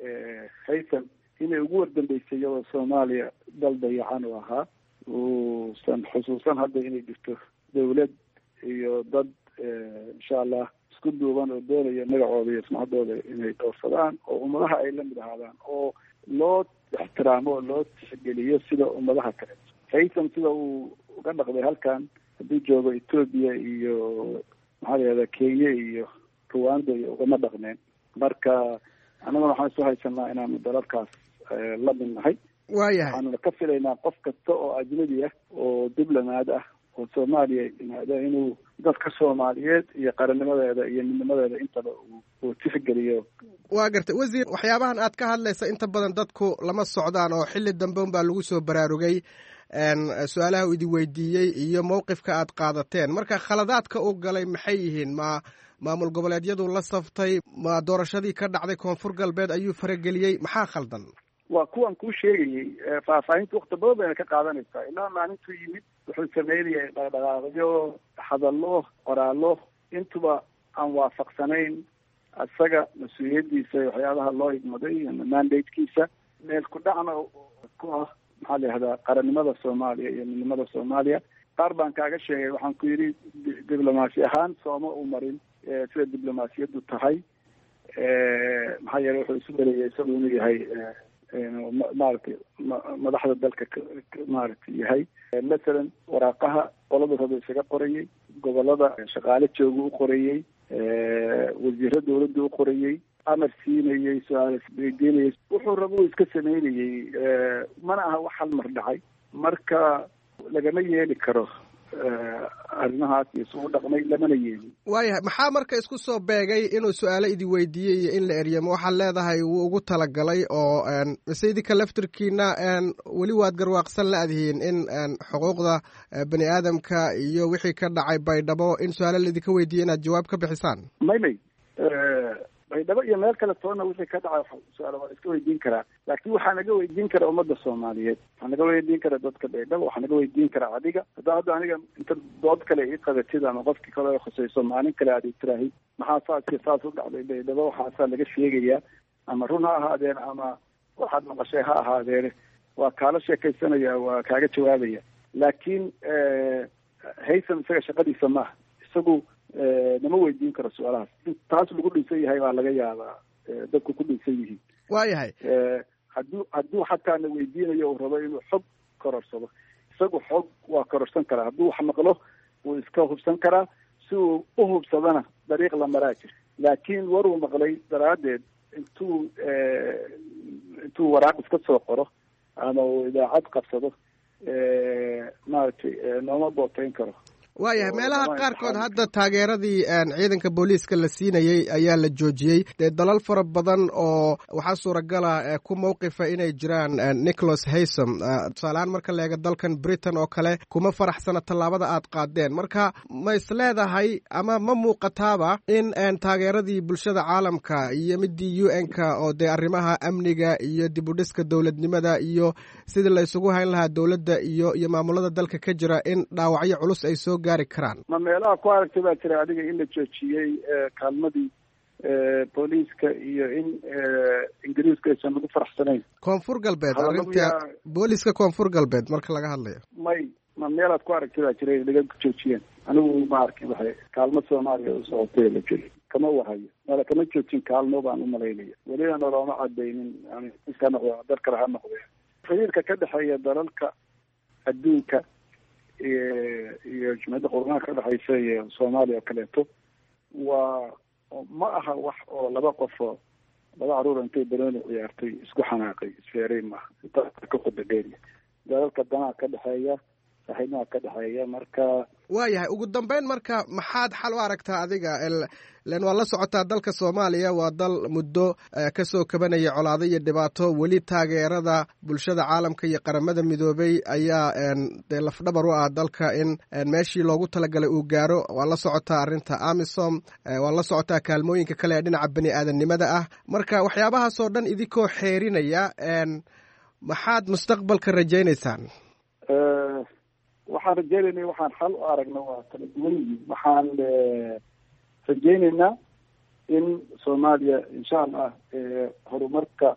haysom inay ugu wardambeysay iyadoo soomaaliya dal dayacan u ahaa. uusan xusuusan hadda inay jirto dawlad iyo dad insha allah isku duuban oo doonaya magacooda iyo sumcaddooda inay dhowrsadaan oo ummadaha ay la mid ahaadaan oo loo ixtiraamo oo loo tixgeliyo sida ummadaha kale. haysom sida uu uga dhaqday halkan hadduu joogo etoobiya iyo maxaa la yihahdaa kenya iyo ruwanda iyo ugama dhaqneen. marka annaguna waxaan isu haysanaa inaanu dalalkaas la mid nahay. waayahay, waxaanuna ka filaynaa qof kasta oo ajnabi ah oo diblomaad ah oo soomaaliya yimaada inuu dadka soomaaliyeed iyo qarannimadeeda iyo midnimadeeda intaba uu tixgeliyo. waa gartay wasiir, waxyaabahan aad ka hadlaysa inta badan dadku lama socdaan oo xilli dambe unbaa lagu soo baraarugay su-aalaha uu idi weydiiyey iyo mowqifka aad qaadateen. marka khaladaadka uu galay maxay yihiin? ma maamul goboleedyadu la saftay? ma doorashadii ka dhacday koonfur galbeed ayuu farageliyey? maxaa khaldan? waa kuwan kuu sheegayey. faahfaahinta wakti badan bayna ka qaadanaysaa. ilaa maalintuu yimid wuxuu sameynayay dhaqdhaqaaqyo, hadallo, qoraallo intuba aan waafaqsanayn isaga mas-uuliyaddiisa waxyaabaha loo igmaday ama mandatekiisa. meel ku dhacna ku ah maxaa la yihahdaa qarannimada soomaaliya iyo midnimada soomaaliya. qaar baan kaaga sheegay, waxaan ku yidhi diblomaasi ahaan sooma u marin sida diblomaasiyaddu tahay. maxaa yeele wuxuu isu maleeyay isagu inuu yahay maaragtay madaxda dalka maaragtay yahay. masalan waraaqaha qolada raba isaga qorayey, gobolada shaqaale jooga u qorayey, wasiiro dawladda u qorayey, amar siinayey, su-aal isweydiinayay, wuxuu raba uu iska sameynayey. mana aha wax hal mar dhacay, marka lagama yeeli karo arrimahaas iyo isugu dhaqmay, lamana yeelin. waayahay, maxaa marka isku soo beegay inuu su-aalo idi weydiiyey iyo in la eryamo? waxaad leedahay wuu ugu talagalay oo mise idinka laftirkiina weli waad garwaaqsan la-dihiin in xuquuqda bani aadamka iyo wixii ka dhacay baydhabo in su-aalo laidinka weydiiyey inaad jawaab ka bixisaan? may baydhabo iyo meel kale toona wixii ka dhacay su-aalo waa iska weydiin karaa, laakiin waxaa naga weydiin kara ummadda soomaaliyeed, waxaa naga weydiin kara dadka baydhabo, waxaa naga weydiin karaa adiga. hadda aniga inta dood kale ii qabatid ama qofkii kale khusayso maalin kale aad itiraahi maxaa saaska saas u dhacday baydhabo, waxaasaa laga sheegayaa, ama run ha ahaadeen ama waxaad maqashay ha ahaadeene, waa kaala sheekaysanaya, waa kaaga jawaabaya. laakiin haysan isaga shaqadiisa maaha, isagu nama weydiin karo su-aalahaas. in taas lagu dhinsan yahay baa laga yaabaa dadku ku dhinsan yihiin. waayahay, hadduu xataa na weydiinayo uu rabo inuu xog kororsado, isagu xog waa kororsan karaa. hadduu wax maqlo wuu iska hubsan karaa, si uu u hubsadana dariiq la maraa jir. laakiin waruu maqlay daraaddeed intuu waraaq iska soo qoro ama uu idaacad qabsado maaragtay nooma booteyn karo. waayahay, meelaha qaarkood hadda taageeradii ciidanka booliiska la siinayey ayaa la joojiyey. dee dalal fara badan oo waxaa suuragala ku mawqifa inay jiraan. nicholas haysom tusaalehaan marka la eega dalkan britain oo kale kuma faraxsana tallaabada aad qaadeen. marka ma is leedahay ama ma muuqataaba in taageeradii bulshada caalamka iyo midii UN-ka oo dee arrimaha amniga iyo dib u dhiska dowladnimada iyo sidii la isugu hayn lahaa dowladda iyo maamulada dalka ka jira in dhaawacyo culus ay soo ma meelaha ku aragtay baa jira adiga in la joojiyey kaalmadii booliiska iyo in ingiriiska aysan lagu faraxsanayn? koonfur galbeed, arrinta booliiska koonfur galbeed marka laga hadlayo, ma meelaad ku aragtay baa jira laga joojiyeen? anigu ma arkin waxay kaalmo soomaaliya u socotay la jiri, kama warhayo. mala kama joojin kaalmo baan u malaynaya, welina nolooma cadaynin. iska noqdo dad kale ha noqdeen. xiriirka ka dhexeeya dalalka adduunka iyo jumciyadda qurumaha ka dhexaysa iyo soomaaliya oo kaleeto ma aha wax oo laba qofoo laba caruur intay banooni ciyaartay isku xanaaqay isfeeray maaha. ka qodadheeriya dalalka danaha ka dhexeeya, saaxiibnaha ka dhexeeya. marka waayahay, ugu dambeyn marka maxaad xal u aragtaa adiga? len waa la socotaa dalka soomaaliya waa dal muddo kasoo kabanaya colaado iyo dhibaato. weli taageerada bulshada caalamka iyo qaramada midoobay ayaa dee lafdhabar u ah dalka in meeshii loogu talagalay uu gaaro. waa la socotaa arrinta amisom, waa la socotaa kaalmooyinka kale ee dhinaca bani aadamnimada ah. marka waxyaabahaasoo dhan idinkoo xeerinaya maxaad mustaqbalka rajaynaysaan? waxaan rajaynaynay, waxaan xal u aragna waa kala duwan yihiin. waxaan rajaynaynaa in soomaaliya insha allah horumarka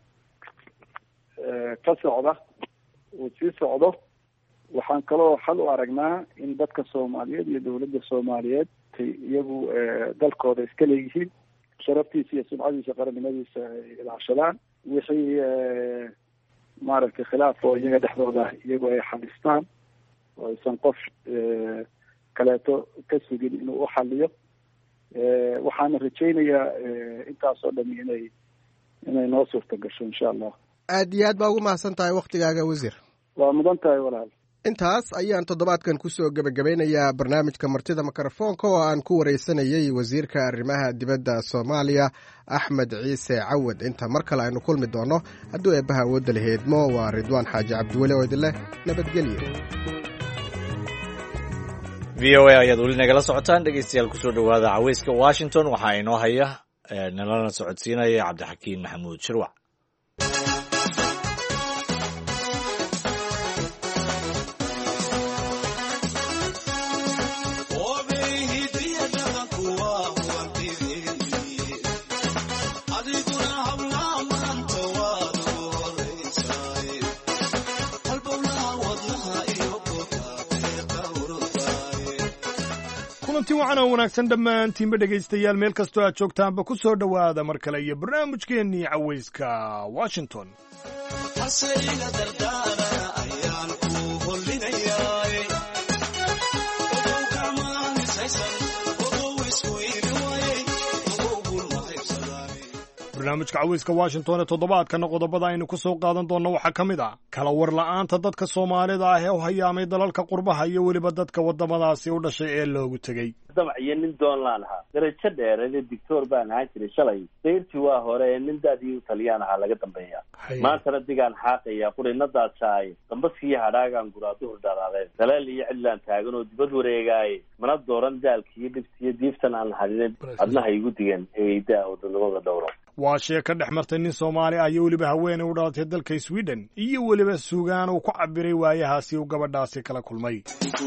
ka socda uu sii socdo. waxaan kaloo xal u aragnaa in dadka soomaaliyeed iyo dowladda soomaaliyeed iyagu dalkooda iska leeyihiin, sharaftiisa iyo sumcadiisa qarannimadiisa ay ilaashadaan. wixii maaragtay khilaaf oo iyaga dhexdooda iyagu ay xalistaan oo aysan qof kaleeto ka sugin inuu u xaliyo. waxaana rajaynayaa intaasoo dhami inay noo suurta gasho insha allah. aad iyo aad baa ugu mahadsan tahay waktigaaga wasiir. waa mudan tahay walaal. intaas ayaan toddobaadkan kusoo gebagabeynayaa barnaamijka martida mikrofoonka oo aan ku wareysanayey wasiirka arrimaha dibadda soomaaliya axmed ciise cawad. inta mar kale aynu kulmi doono hadduu eebbaha awoodda la heedmo. waa ridwaan xaaji cabdiweli oo idin leh nabadgelyo. v o a ayaad weli nagala socotaan dhegeystayaal. kusoo dhowaada caweyska washington. waxaa inoo haya nalana socodsiinaya cabdixakiin maxamuud shirwac. kulanti wacan oo wanaagsan dhammaantiinba dhegaystayaal meel kastoo aad joogtaanba ku soo dhowaada mar kale iyo barnaamijkeennii cawayska washington. barnaamijka cawayska washington ee toddobaadkana qodobada aynu ku soo qaadan doonno waxaa ka mid ah kala war la'aanta dadka soomaalida ah ee u hayaamay dalalka qurbaha iyo weliba dadka waddamadaasi u dhashay ee loogu tegey. damac iyo nin doon laan ahaa darajo dheereede dictor baan ahaan jiray shalay dayrtii waa hore ee nin daadii u taliyaan ahaa laga dambeeya maantana digaan xaaqaya qurinadaasaaye dambaskii hadhaagaan guraa duhur dharaadeen daleel iyo cidlaan taagan oo dibad wareegaaye mana dooran daalkiiyo dhibtiyo diiftan aan hadinin adnaha igu digan eeydaa oo dadnimada dhowro. waa shee ka dhex martay nin soomaali ah iyo weliba haweenay u dhalatay dalka sweden iyo weliba sugaan uu ku cabiray waayahaasi uu gabadhaasi kala kulmay.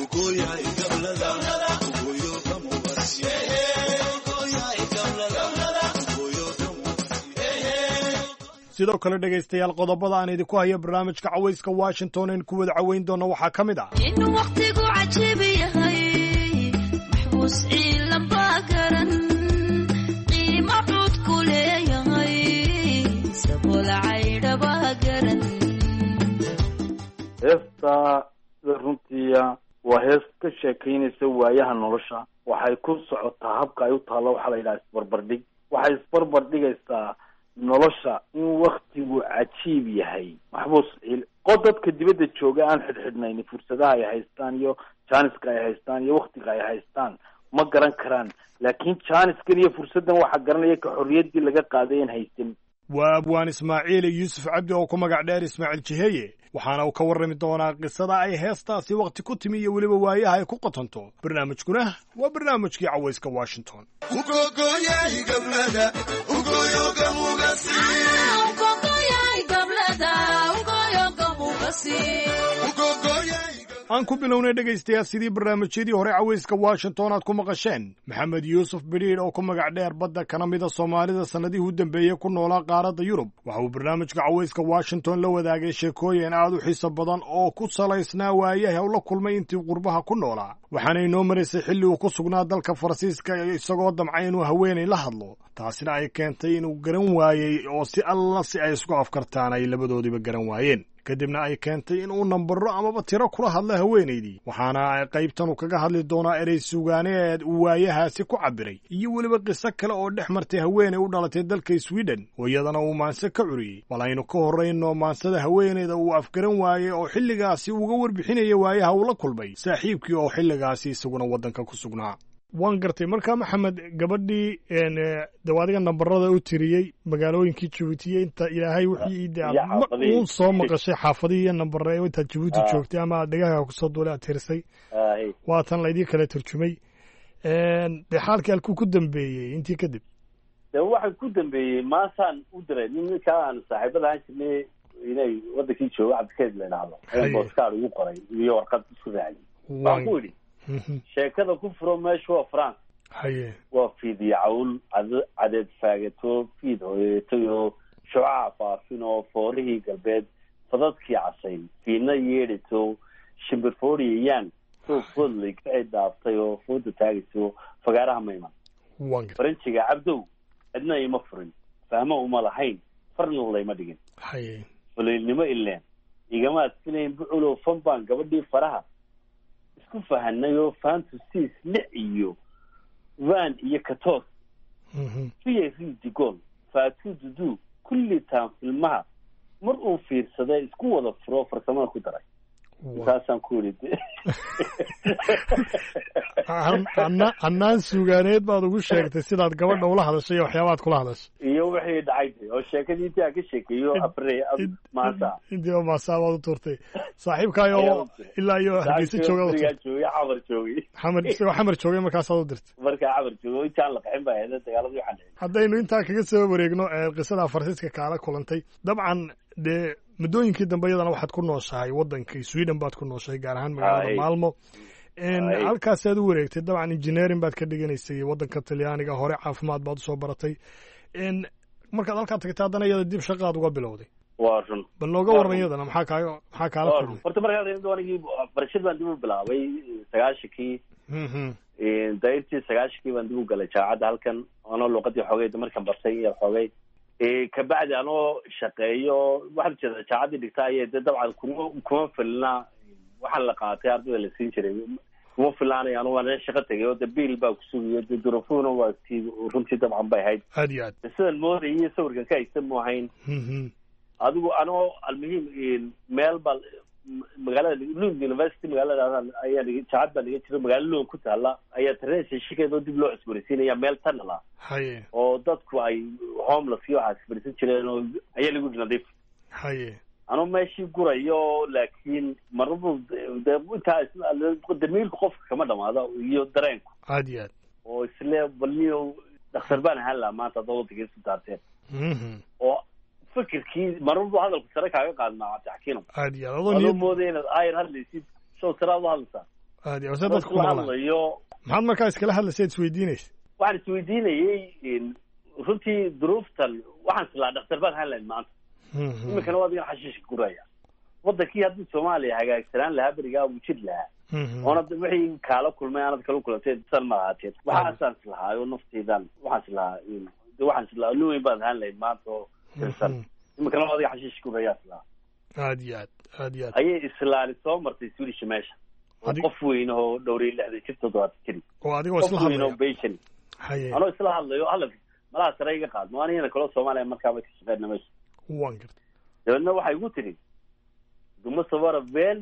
sidoo kale dhegaystayaal qodobada aan idinku hayo barnaamijka cawayska washington aynu ku wada cawayn doonno waxaa ka mid ah inuu wakhtigu cajiib yahay maxbuus ciilan baa garan qiimo cud ku leeyahay sabool caydha baa garan. heesta sida runtiiya waa hees ka sheekaynaysa waayaha nolosha waxay ku socotaa habka ay u taallo waxaa la yidhaha isbarbardhig waxay isbarbardhigaysaa nolosha in waktigu cajiib yahay maxbuus ciil dadka dibadda jooga aan xidhxidhnayn fursadaha ay haystaan iyo jaaniska ay haystaan iyo waktiga ay haystaan ma garan karaan laakiin jaaniskan iyo fursaddan waxaa garanaya ka xorriyaddii laga qaaday aan haysan. waa abwaan ismaaciil yuusuf cabdi oo ku magac dheer ismaaciil jiheye waxaana uu ka warrami doonaa qisada ay heestaasi wakhti ku timi iyo weliba waayaha ay ku qotonto. barnaamijkuna waa barnaamijkii cawayska washington. aan ku bilownay dhegaystayaal sidii barnaamijyadii hore cawayska washington aad ku maqasheen maxamed yuusuf bidhiidh oo ku magac dheer badda kana mida soomaalida sannadihii u dambeeyey ku noolaa qaaradda yurub waxa uu barnaamijka cawayska washington la wadaagay sheekooyin aad u xiiso badan oo ku salaysnaa waayaha u la kulmay intii qurbaha ku noolaa waxaana inoo maraysay xilli uu ku sugnaa dalka faransiiska isagoo damcay inuu haweenay la hadlo taasina ay keentay inuu garan waayey oo si alla si ay isku afkartaan ay labadoodiiba garan waayeen kadibna ay keentay in uu nambaro amaba tiro kula hadla haweenaydii waxaana qaybtan uu kaga hadli doonaa erey sugaaneed uu waayahaasi ku cabiray iyo weliba qiso kale oo dhex martay haweenay u dhalatay dalka sweden oo iyadana uu maanse ka curiyey bal aynu ka horrayno maansada haweenayda uu afgaran waayey oo xilligaasi uga warbixinaya waayaha uu la kulmay saaxiibkii oo xilligaasi isaguna waddanka ku sugnaa. waan gartay markaa maxamed gabadhii dawaadiga nambarada u tiriyey magaalooyinkii jabuutiye inta ilaahay wixii uun soo maqashay xaafadihii iyo nambare intaad jabuuti joogtay ama aad dhegahaaga kusoo duulay aad tirisay waatan laydii kala turjumay dee xaalkii halkuu ku dambeeyey intii kadib. de waxay ku dambeeyey maasaan u diray ninkaa aan saaxiibada ahaan jirnay inay wadankii joogo cabdikeed la idhaahdo booskaar ugu qoray iyo warqad isku raaciyey waan ku idhi sheekada ku furo meesha waa france haye waa fiidiyo cawl cadeed faagato fiid hooyeetay oo shucaca faafin oo foorihii galbeed fadadkii casayn fiidna yeedhito shimbirfooriyayaan soo foodlay kacii dhaaftay oo fooda taagayso fagaaraha mayman faranjiga cabdow cidna ima furin fahmo uma lahayn farna layma dhigin haye fulaylnimo ileen igamaad filayn buculow fan baan gabadhii faraha isku fahanay oo fantusis lix iyo van iyo katoos fiya ridigol faatu dudu kulli taan filmaha mar uu fiirsaday isku wada furo farsamada ku daray intaasaan ku yidhi annaan sugaaneed baad ugu sheegtay sidaad gabadha ula hadashay iyo waxyaabaad kula hadashay iyo wixii dhacay oo sheekadii intii aan ka sheekeeyo abre maanta intii oo maasaa baad u turtay saaxiibkaayo ilaa iyo hargeysa jooga xamar joogay isagoo xamar joogay markaasaad u dirtay markaa xamar joogay intaan la qaxin baa heeda dagaaladii waxaan dhicin haddaynu intaa kaga soo wareegno qisada faransiiska kaala kulantay dabcan dee muddooyinkii dambe iyadana waxaad ku nooshahay waddankii sweden baad ku nooshahay gaar ahaan magaalada maalmo halkaasaad u wareegtay dabcan engineering baad ka dhiganaysay waddanka talyaaniga hore caafimaad baad usoo baratay markaad halkaa tagtay haddana iyada dib shaqaad uga bilowday waa run bal nooga warran iyadana maxaa kaala kulmay horta markaa barashad baan dib u bilaabay 90kii dairtii 90kii baan dib u galay jaamacadda halkan anoo luuqadii xoogay markaan bartay iyo xoogay kabacdi anoo shaqeeyo waxaa jirta jaamacaddii dhigta ayay de dabcan kuma filna waxaan la qaatay ardayda la siin jiray kuma filaanay anu waan shaqo tegay oo de biil baa kusugiyo de duruufuhuna waa runtii dabcan bay ahayd aad iyo aad sidaan moodayay sawirkan ka haysta mu ahayn adigu anoo almuhiim meel baa magaalada Lund University magaalada ayaa jaamacad baa laga jiro magaalo Lund ku taala ayaa tareensi shaqeedo dib loo cusboonaysiinaya meel tunnel ah haye oo dadku ay homeless iyo waxaas fadhiisan jireen oo ayaa lagu nadiif haye anoo meeshii gurayo laakiin maradu intaas damiirka qofka kama dhamaado iyo dareenku aad iyo aad oo isla baliyo dhakhtar baan ahaan lahaa maanta dawladda isu daarteen oo fikirkii maradu hadalku sare kaaga qaadnaa taxkiino aad iyo aad adoo mooday inaad ayr hadlaysid soo tiraado hadlaysaa aad iyo aad dadku kuma hadlayo maxaad markaa iskala hadlaysid isweydiinaysa waxaan isweydiinayay runtii duruuftan waxaan silaa dhakhtar baan ahaan lahayn maanta imikana waa adigan xashiishka guraya wadankii haddii Soomaaliya hagaagsanaan lahaa berigaa wuu jiri lahaa oona wixii kaala kulmay aanad kala kulantay san ma ahaateen waxaasaan islahaayo nafteydan waxaan islaa luweyn baan ahaan lahayn maanta oo tirsan imikana waa adigan xashiishka guraya islaa aad iyo aad ayay islaani soo martay Swedish meesha qof weyn oo dhowr iyo 60 jir 70 jir oo adigoo isla hadlayo patient haye anoo isla hadlayo malaha sare iga qaadmo anigana kala Soomaaliya markaa ka shaqeynaa meesha waan gartay dabadna waxay igu tiri du måste vara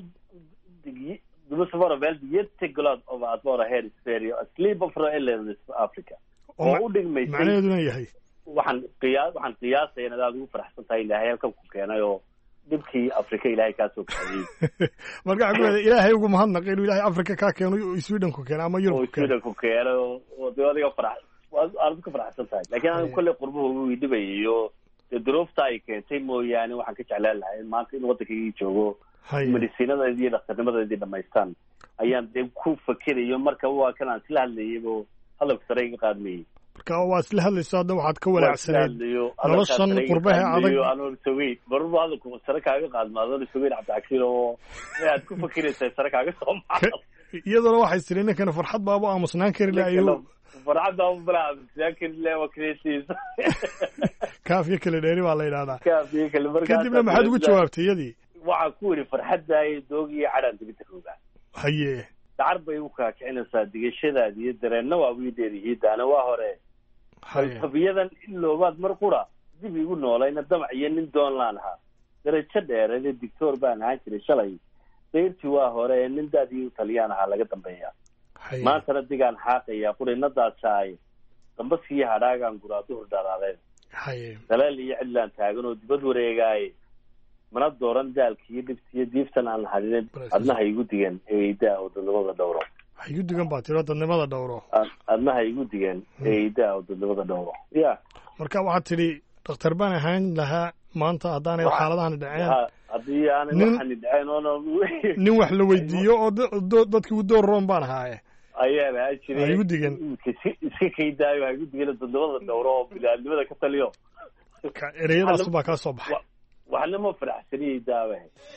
väldigt jätteglad över att vara här i Sverige och slippa från eländet i Afrika. oo u dhigmaysa macnaheeduna yahay waxaan qiyaasay inaad aad ugu faraxsan tahay ilaahay halkan ku keenay oo dhibkii Afrika ilaahay ka soo kaxeeyay marka xaggeeda ilaahay ugu mahadnaq inuu ilaahay Afrika ka keeno iyo Sweden ku keeno ama Yurub ku keeno oo dawladda ka faraxsan tahay laakiin aan kulli qurbuhu uu dhibayo duruufta ay keentay mooyaane waxaan ka jeclaan lahaa maanta in waddankayga joogo mediciinada iyo dhakhtarnimada dhamaystaan ayaan dee ku fakirayo marka waa kan aan isla hadlayay oo hadalka sare iga qaadmayay marka waa isla hadlayso hadda waxaad ka walaacsaneed noloshan qurbaha adag anoo sawir marba hadalku sare kaaga qaadmaado sawir cabdixakiin oo aad ku fakiraysaa sare kaaga soo maaxo iyadoo waxay tireen ninkana farxad baaba aamusnaan kari lahayo farxadda bala laakiin la wakreesiis kaafiye kale dheeri baa la yiraahdaa kaafiye kale markaa kadibna maxaad ugu jawaabtay iyadii waxaa ku yiri farxadda ay doogiyo cadaan dibita rooga haye dacar bay u kaakicinaysaa digashadaada iyo dareenna waa wiideedii daana waa hore tabiyadan iloobaad mar qura dib igu noolayna damac iyo nin doon laan ahaa darajo dheereed dictor baan ahaan jiray shalay deyrtii waa hore nin daadii Taliyaan ahaa laga dambeeyaa maantana digaan xaaqaya qurinadaasay dambaskii hadhaagan guraadu dharaadeen dalaal iyo cidlaan taagan oo dibad wareegay mana dooran daalkii dhibtiyo diiftan aan hadin adnaha igu digan eeyda oo dadnimada dhowro igu digan baa tiro dadnimada dhowro adnaha igu digan eeyda oo dadnimada dhowro marka waxaad tidhi dhakhtar baan ahaan lahaa maanta haddaanay xaaladahan dhaceen haddii aanay waxaan dhaceen oo nin wax la weydiiyo oo dadkii u door roon baan ahaaye ayaa la jiray igu digan iska kaydaayo igu digan dadnimada dhowro oo bilaadnimada ka taliyo ereyadaas baa ka soo baxay waxna ma faraxsaniyay daawe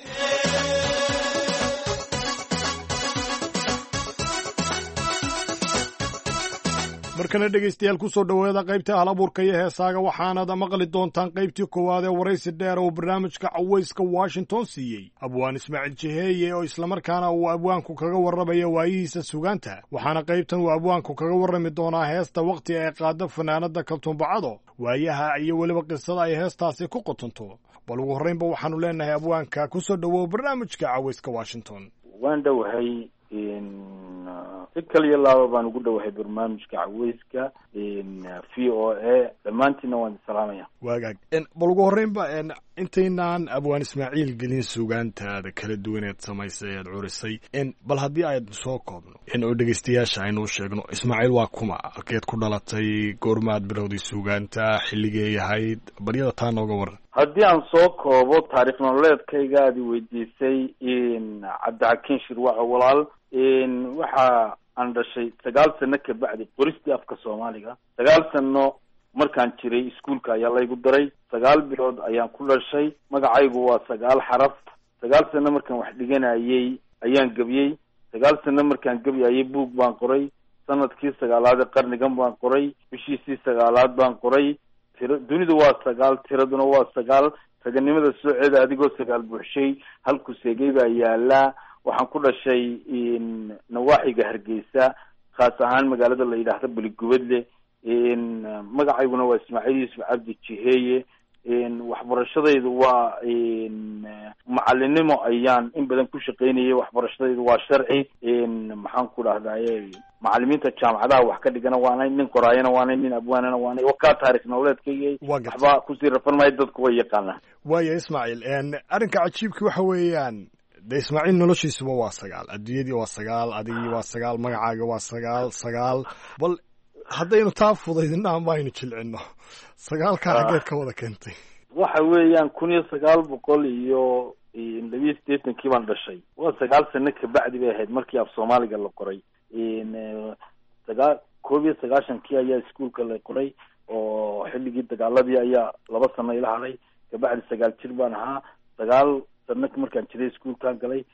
markana dhegaystayaal ku soo dhowaada qaybta halabuurka iyo heesaaga waxaanaad maqli doontaan qaybtii koowaad ee waraysi dheer oo barnaamijka cawayska Washington siiyey abwaan Ismaaciil Jiheeye oo islamarkaana uu abwaanku kaga warramaya waayihiisa sugaanta waxaana qaybtan uu abwaanku kaga warrami doonaa heesta waqti ay qaado fanaanada Kaltuun Bacado waayaha iyo weliba qisada ay heestaasi ku qotonto bal ugu horreynba waxaanu leenahay abwaanka ku soo dhawow barnaamijka cawayska Washington waan dhawahay si kaliya laaba baan ugu dhawahay barnaamijka cawayska VOA dhammaantiina waan salaamaya waagaag bal ugu horreynba intaynaan abwaan Ismaaciil gelin sugaantaada kala duwaneed samaysay aad curisay bal haddii aad soo koobno oo dhegaystayaasha aynu sheegno Ismaaciil waa kuma halkeed ku dhalatay goormaad bilowday sugaanta xilligee ahayd baryada taa nooga waran haddii aan soo koobo taariikh nololeedkayga aad weydiisay cabdixakiin shirwaco walaal waxa aan dhashay 9 sano ka bacdi qoristii afka Soomaaliga 9 sano markaan jiray iskuulka ayaa laygu daray 9 bilood ayaan ku dhashay magacaygu waa 9 xaraf 9 sano markaan wax dhiganayay ayaan gabiyay 9 sano markaan gabiyay buug baan qoray sanadkii 9aad qarnigan baan qoray bishiisii 9aad baan qoray dunidu waa 9 tiraduna waa 9 raganimada sooceeda adigoo 9 buuxshay halku seegay baa yaala waxaan ku dhashay nawaaxiga Hargeysa khaas ahaan magaalada la yiraahdo Buligubadle magacayguna waa Ismaaciil Yuusuf Cabdi Jiheeye waxbarashadaydu waa macalinimo ayaan in badan ku shaqeynayay waxbarashadaydu waa sharci maxaan ku dhahdaay macallimiinta jaamacadaha wax ka dhigana waana nin qoraayana waana nin abwaanana waana ka taariikh nololeedkayga waxba ku sii rafan maayo dadku way yaqaanaan waayo Ismaaciil arrinka cajiibka waxa weeyaan de Ismaaciil noloshiisuba waa 9 adduunyadii waa 9 adigii waa 9 magacaaga waa 9 bal haddaynu taa fudaydina maaynu jilcino 9 ka xageed ka wada keentay waxa weeyaan 1900 iyo 82 baan dhashay waa 9 sano ka bacdi bay ahayd markii af Soomaaliga la qoray 19 ayaa iskuulka la qoray oo xilligii dagaaladii ayaa 2 sano ila haday ka bacdi 9 jir baan ahaa 9 sano markaan jiray iskuulkaan galay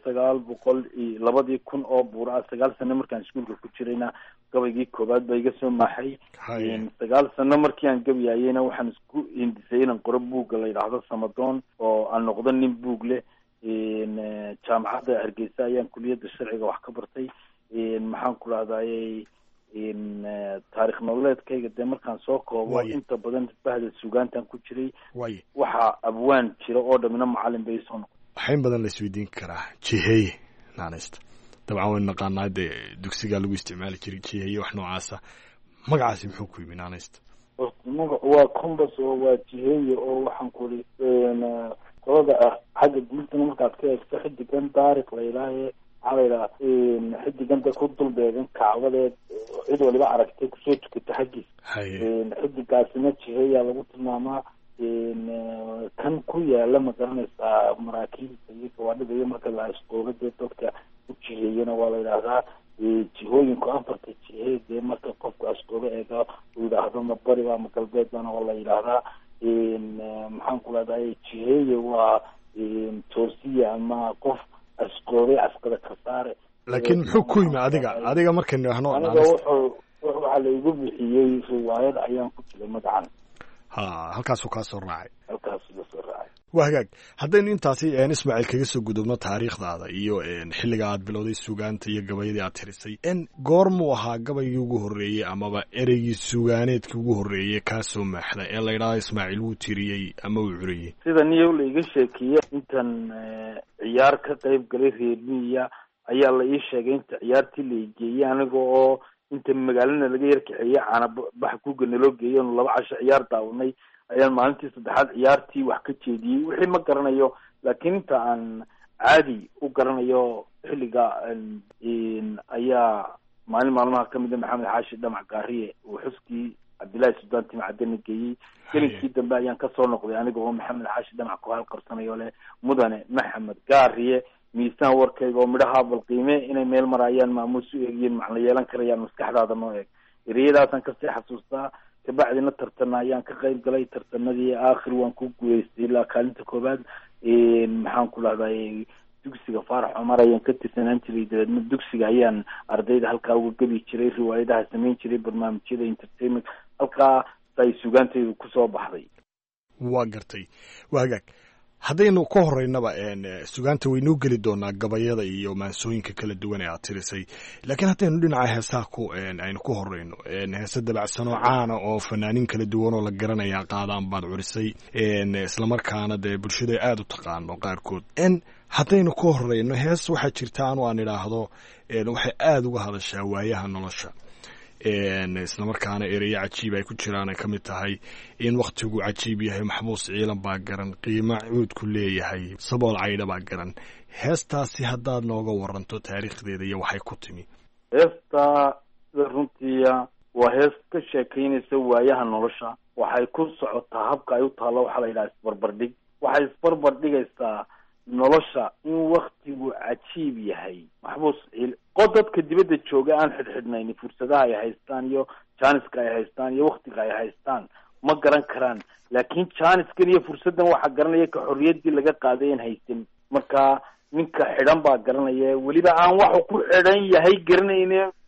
1900 oo buura 9 sano markaan iskuulka ku jirayna gabaygii koobaad baa iga soo maaxay 9 sano markii aan gabayayna waxaan isku hindisay inaan qoro buugga la yiraahdo Samadoon oo aan noqdo nin buug leh jaamacadda Hargeysa ayaan kulliyadda sharciga wax ka bartay maxaan ku raadayay taariikh nololeedkayga de markaan soo koobo inta badan bahda suugaantan ku jiray waxa abwaan jira oo dhamina macallin bay soo noqday waxaan badan la isweydiin karaa Jiheeye naanaysta dabcan waan naqaanaa de dugsiga lagu isticmaali jiray Jiheeye wax noocaasa magacaasi muxuu ku yimi naanaysta magacu waa Compass oo waa Jiheeye oo waxaan ku qolada xagga guultana markaad ka eegto xidigan taariikh la ilaahay على حد جنب كتل بين كعبة عيد ولا بعرف تكسر كتحجز حد قاسمة هي على قط الماما كان كويا لما كان مراكب سيك واحد زي ما كان الأسقوط ده توك تشيهنا ولا هذا تشيهين كأنفر تشيه زي ما كان قف أسقوط هذا وده هذا مباري ومكالبات أنا ولا هذا محن كل هذا تشيه و تورسية أما قف asqooray asqada ka saare laakiin muxuu ku yimi adiga markaan waxno waxa la igu bixiyay riwaayad ayaan ku jiray magacan halkaas uu ka soo raacay waa hagaag haddaynu intaasi Ismaaciil kaga soo gudubno taariikhdaada iyo xilliga aad bilowday suugaanta iyo gabayadii aad tirisay goormuu ahaa gabaygii ugu horreeyay amaba ereygii suugaaneedkii ugu horreeyay kaa soo maaxda ee la yidhaahdo Ismaaciil wuu tiriyey ama wuu curiyey sida niyow la iga sheekiyey intan ciyaar ka qayb galay reer miyiga ayaa la ii sheegay inta ciyaartii la geeyay aniga oo inta magaalada laga yarkaxeeyay caana bax ku ganalo geeyo 2 casho ciyaar daawnay ayaan maalintii 3aad ciyaartii wax ka jeediyay wixii ma garanayo laakiin inta aan caadi u garanayo xilliga ayaa maalmaha kamid ah Maxamed Xaashi Dhamac Gaariye oo xuskii Abdullaahi Suudaan Timacadani geeyay kalinkii dambe ayaan ka soo noqday aniga oo Maxamed Xaashi Dhamac ku hal qarsanayo leh mudane Maxamed Gaariye miisaan warkayga oo midhaha balqiime inay meel marayaan maamuus u eegayeen macna yeelan karayaan maskaxdaada noo eeg ereyadaasaan ka sii xasuustaa kabacdina tartan ayaan ka qayb galay tartanadii aakhir waan ku guuleystay ilaa kaalinta koobaad maxaan ku lahday dugsiga Faarax Cumar ayaan ka tirsanaan jiray dabeedna dugsiga ayaan ardayda halkaa uga gabi jiray riwaayadaha samayn jiray barnaamijyada entertainment halkaa ay suugaantaydu ku soo baxday waa gartay waa hagaag haddaynu ka horeynaba suugaanta waynoo geli doonaa gabayada iyo maansooyinka kala duwan ee aad tirisay laakiin haddaynu dhinaca heesaha aynu ku horeyno heesa dabacsanoo caana oo fanaaniin kala duwan oo la garanaya qaadaan baad curisay islamarkaana dee bulshada aad u taqaano qaarkood haddaynu ka horeyno hees waxaa jirta aan idhaahdo waxay aad uga hadashaa waayaha nolosha islamarkaana ereyo cajiib ay ku jiraan ay ka mid tahay in waktigu cajiib yahay maxbuus ciilan baa garan qiimo cuudku leeyahay sabool caydha baa garan heestaasi haddaad nooga waranto taariikhdeeda iyo waxay ku timi heesta runtiya waa hees ka sheekaynaysa waayaha nolosha waxay ku socotaa habka ay u taalo waxaa la yidhaha isbarbardhig waxay isbarbardhigaysaa nolosha in waktigu cajiib yahay maxbuus dadka dibadda jooga aan xidhxidhnayn fursadaha ay haystaan iyo jaaniska ay haystaan iyo waktiga ay haystaan ma garan karaan laakiin jaaniskan iyo fursaddan waxaa garanaya ka xorriyaddii laga qaaday aan haysan marka ninka xidhan baa garanaya weliba aan waxu ku xidhan yahay garanayne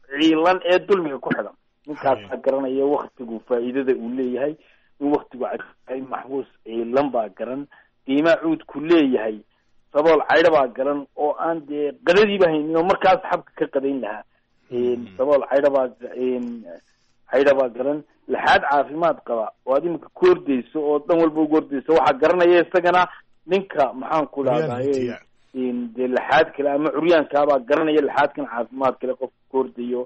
ciilan ee dulmiga ku xidhan ninkaasaa garanaya waktigu faa'iidada uu leeyahay in waktigu cadyahay maxbuus ciilan baa garan qiimaa cuudku leeyahay sabool caydha baa garan oo aan dee qadadiiba haynin oo markaas xabka ka qadayn lahaa sabool caydha baa garan laxaad caafimaad qaba oo aad imika ku ordayso oo dhan walba ugu ordayso waxaa garanaya isagana ninka maxaan ku dhahdaye dee laxaad kale ama curyaankaabaa garanaya laxaadkan caafimaad kale qofka ku ordayo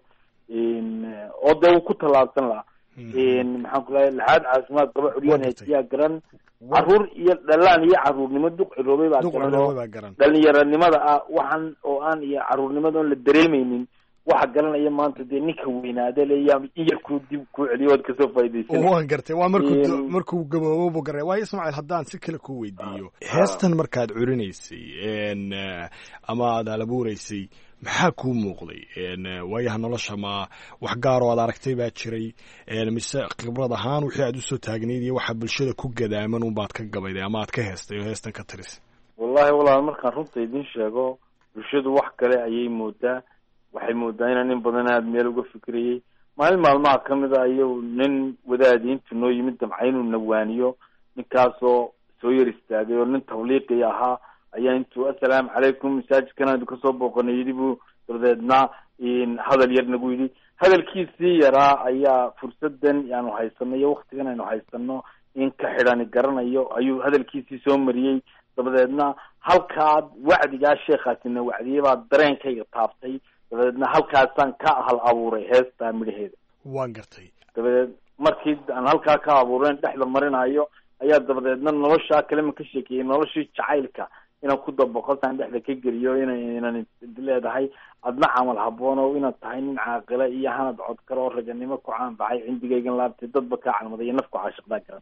oo dee uu ku tallaabsan lahaa maxaan ku dhahay laxaad caafimaad qaba curyaan haytiyaa garan caruur iyo dhalaan iyo caruurnimo duq ciroobay baa garan oo dhalinyaranimada ah waxaan oo aan iyo caruurnimada oon la dareemeynin waxa garanaya maanta dee ninka weynaade leeyaa iyarku dib ku celiyo ood kasoo faa'iidaysan waan gartay waa markuu gaboobo buu garay waayo Ismaaciil haddaan si kale ku weydiiyo heestan markaad curinaysay ama aad alabuuraysay maxaa kuu muuqday waayaha nolosha ma wax gaar oo aad aragtay baa jiray mise khibrad ahaan wixii aad usoo taagnayd iyo waxa bulshada ku gadaaman unbaad ka gabayday ama aad ka heestay oo heestan ka tirisay wallahi walaal markaan runta idin sheego bulshadu wax kale ayay moodaa waxay moodaa inaan in badan aad meel uga fikrayay maalin maalmaha ka mid a iyo nin wadaadii intuu noo yimid damca inuu nawaaniyo ninkaasoo soo yar istaagay oo nin tabliiqi ahaa ayaa intuu assalaamu calaykum masaajidkan aynu kasoo booqanay yidhi buu dabadeedna hadal yar nagu yidhi hadalkiisii yaraa ayaa fursadan aanu haysano iyo waktigan aynu haysano in ka xidhani garanayo ayuu hadalkiisii soo mariyey dabadeedna halkaad wacdigaa sheekhaasina wacdiyey baa dareenkayga taabtay dabadeedna halkaasaan ka hal abuuray heestaa midhaheeda waan gartay dabadeed markii aan halkaa ka abuureen dhexda marinayo ayaa dabadeedna noloshaa kalema ka sheekeeyey noloshii jacaylka inaan ku dabaqo saan dhexda ka geliyo inaan leedahay adna camal haboon oo inaad tahay nin caaqila iyo hanad codkar oo raganimo ku caanbaxay cindigaygan laabtay dadba kaa calmaday iyo nafku caashiqdaa garan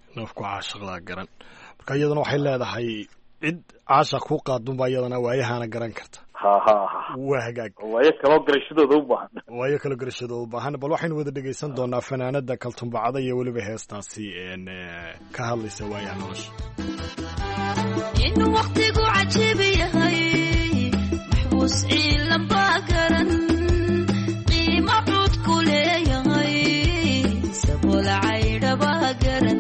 marka iyadana waxay leedahay cid caasha ku qaadunba iyadana waayahana garan karta waa hagaag waayo kaloo garashadooda u baahan bal waxaynu wada dhegaysan doonaa fanaanada kaltumbacada iyo weliba heestaasi ka hadlaysa waayaha nolosha in waqtigu cajiib yahay maxbuus ciilan baa garan qiimo cud ku leeyahay sabool caydha baa garan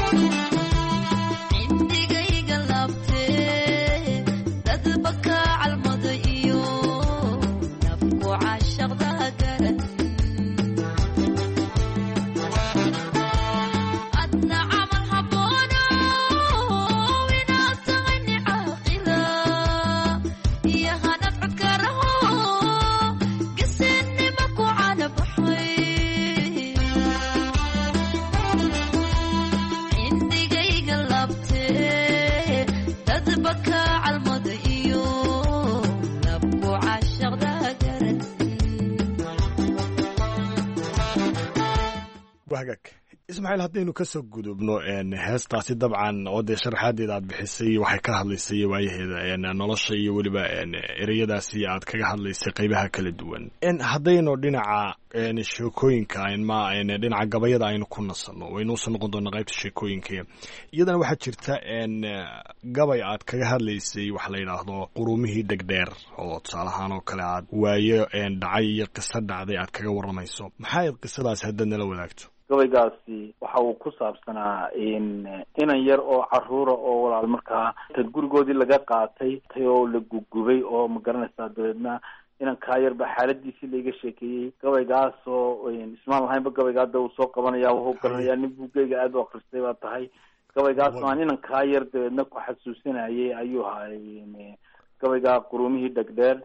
cindigayga laabtee dadba ka calmada iyo nafku cashaqda garan adna camal haboono inaad tahay ni caaqila iyo hanad codkaraho gesinima ku canabaxay cindigayga laabtee dadba ka calmada iyo nafku cashaqda garan wahagag ismaaciil haddaynu kasoo gudubno heestaasi dabcan oo dee sharaxaadeeda aad bixisay waxay ka hadlaysay waayaheeda nolosha iyo weliba ereyadaasi aad kaga hadlaysay qeybaha kala duwan haddaynu dhinaca sheekooyinka dhinaca gabayada aynu ku nasanno waynu usoo noqon doona qaybta sheekooyinka iyadana waxaa jirta gabay aad kaga hadlaysay waxa la yidhaahdo qurumihii dhegdheer oo tusaalahaan oo kale aad waayo dhacay iyo qiso dhacday aad kaga waramayso maxaayd qisadaasi haddaad nala wadaagto gabaygaasi waxa uu ku saabsanaa inan yar oo caruura oo walaal markaa inta gurigoodii laga qaatay oo la gugubay oo ma garanaysaa dabeedna inankaa yarba xaaladiisii laiga sheekeeyey gabaygaasoo ismaan lahaynba gabayga hadda uu soo qabanaya wuxuu garanayaa nin buugeyga aada u akristay baa tahay gabaygaasoo aan inankaa yar dabeedna ku xasuusinayay ayuu ahaa gabaygaa qurumihii dhegdheer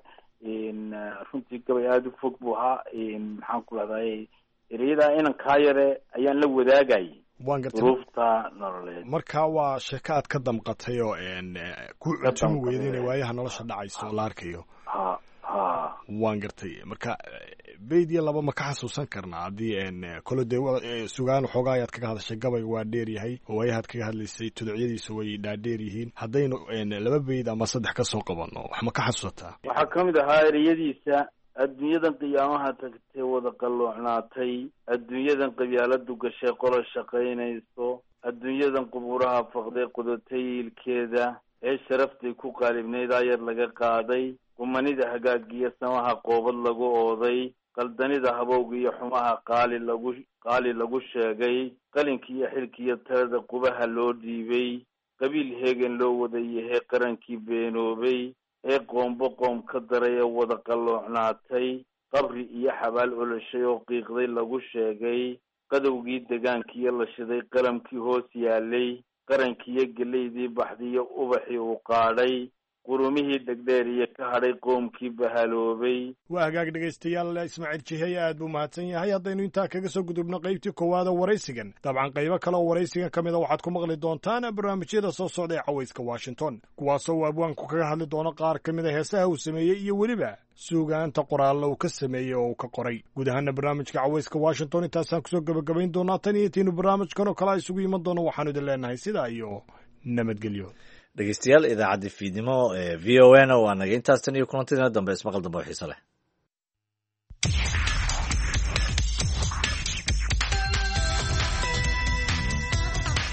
runtii gabay aada u fog buu ahaa maxaan ku lahday ereyada inankaa yare ayaan la wadaagayay duruufta nololeed marka waa sheeko aad ka damqatay oo ku cutumi weyda inay waayaha nolosha dhacayso oo la arkayo ha waan gartay marka bayd iyo laba ma ka xasuusan karnaa haddii kole dee sugaan waxoogaa ayaad kaga hadashay gabayga waa dheer yahay oo waayahaad kaga hadlaysay tuducyadiisa way dhaadheer yihiin haddaynu laba bayd ama saddex ka soo qabanno wax ma ka xasuusataa waxaa kamid ahaa ereyadiisa adduunyadan qiyaamaha tagtay wada qalloocnaatay adduunyadan qabyaaladu gashay qola shaqaynayso adduunyadan qubuuraha faqday qodatay ilkeeda ee sharaftay ku qaalibnayd ayar laga qaaday qumanida hagaagiyo samaha qoobad lagu ooday qaldanida habowga iyo xumaha qaali lagu sheegay qalinkiiyo xilkiiyo talada qubaha loo dhiibay qabiil heegan loo wadayahay qarankii beenoobay ee qoombo qoom ka daray ee wada qalloocnaatay qabri iyo xabaal oloshay oo qiiqday lagu sheegay qadowgii degaankiiyo la shiday qalamkii hoos yaalay qarankiiyo gelaydii baxdiyo ubaxii uu qaadhay qurumihii dhegdheer iyo ka hadhay qoomkii bahaloobay waa hagaag dhegaystayaal ismaaciil jihey aad buu mahadsan yahay haddaynu intaa kaga soo gudubno qaybtii koowaada waraysigan dabcan qaybo kale oo waraysigan ka mida waxaad ku maqli doontaan barnaamijyada soo socda ee cawayska washington kuwaasoo uu abwaanku kaga hadli doono qaar ka mid a heesaha uu sameeyey iyo weliba suugaanta qoraallo uu ka sameeyey oo uu ka qoray guud ahaana barnaamijka cawayska washington intaasaan kusoo gebagabayn doonaa tan iyo intiinu barnaamijkan oo kale isugu iman doono waxaanu idin leenahay sidaa iyo nabadgelyo dhegeystayaal idaacaddii fiidnimo ee v o n waa naga intaas tan iyo kulantiina dambe ismaqal dambe oo xiiso leh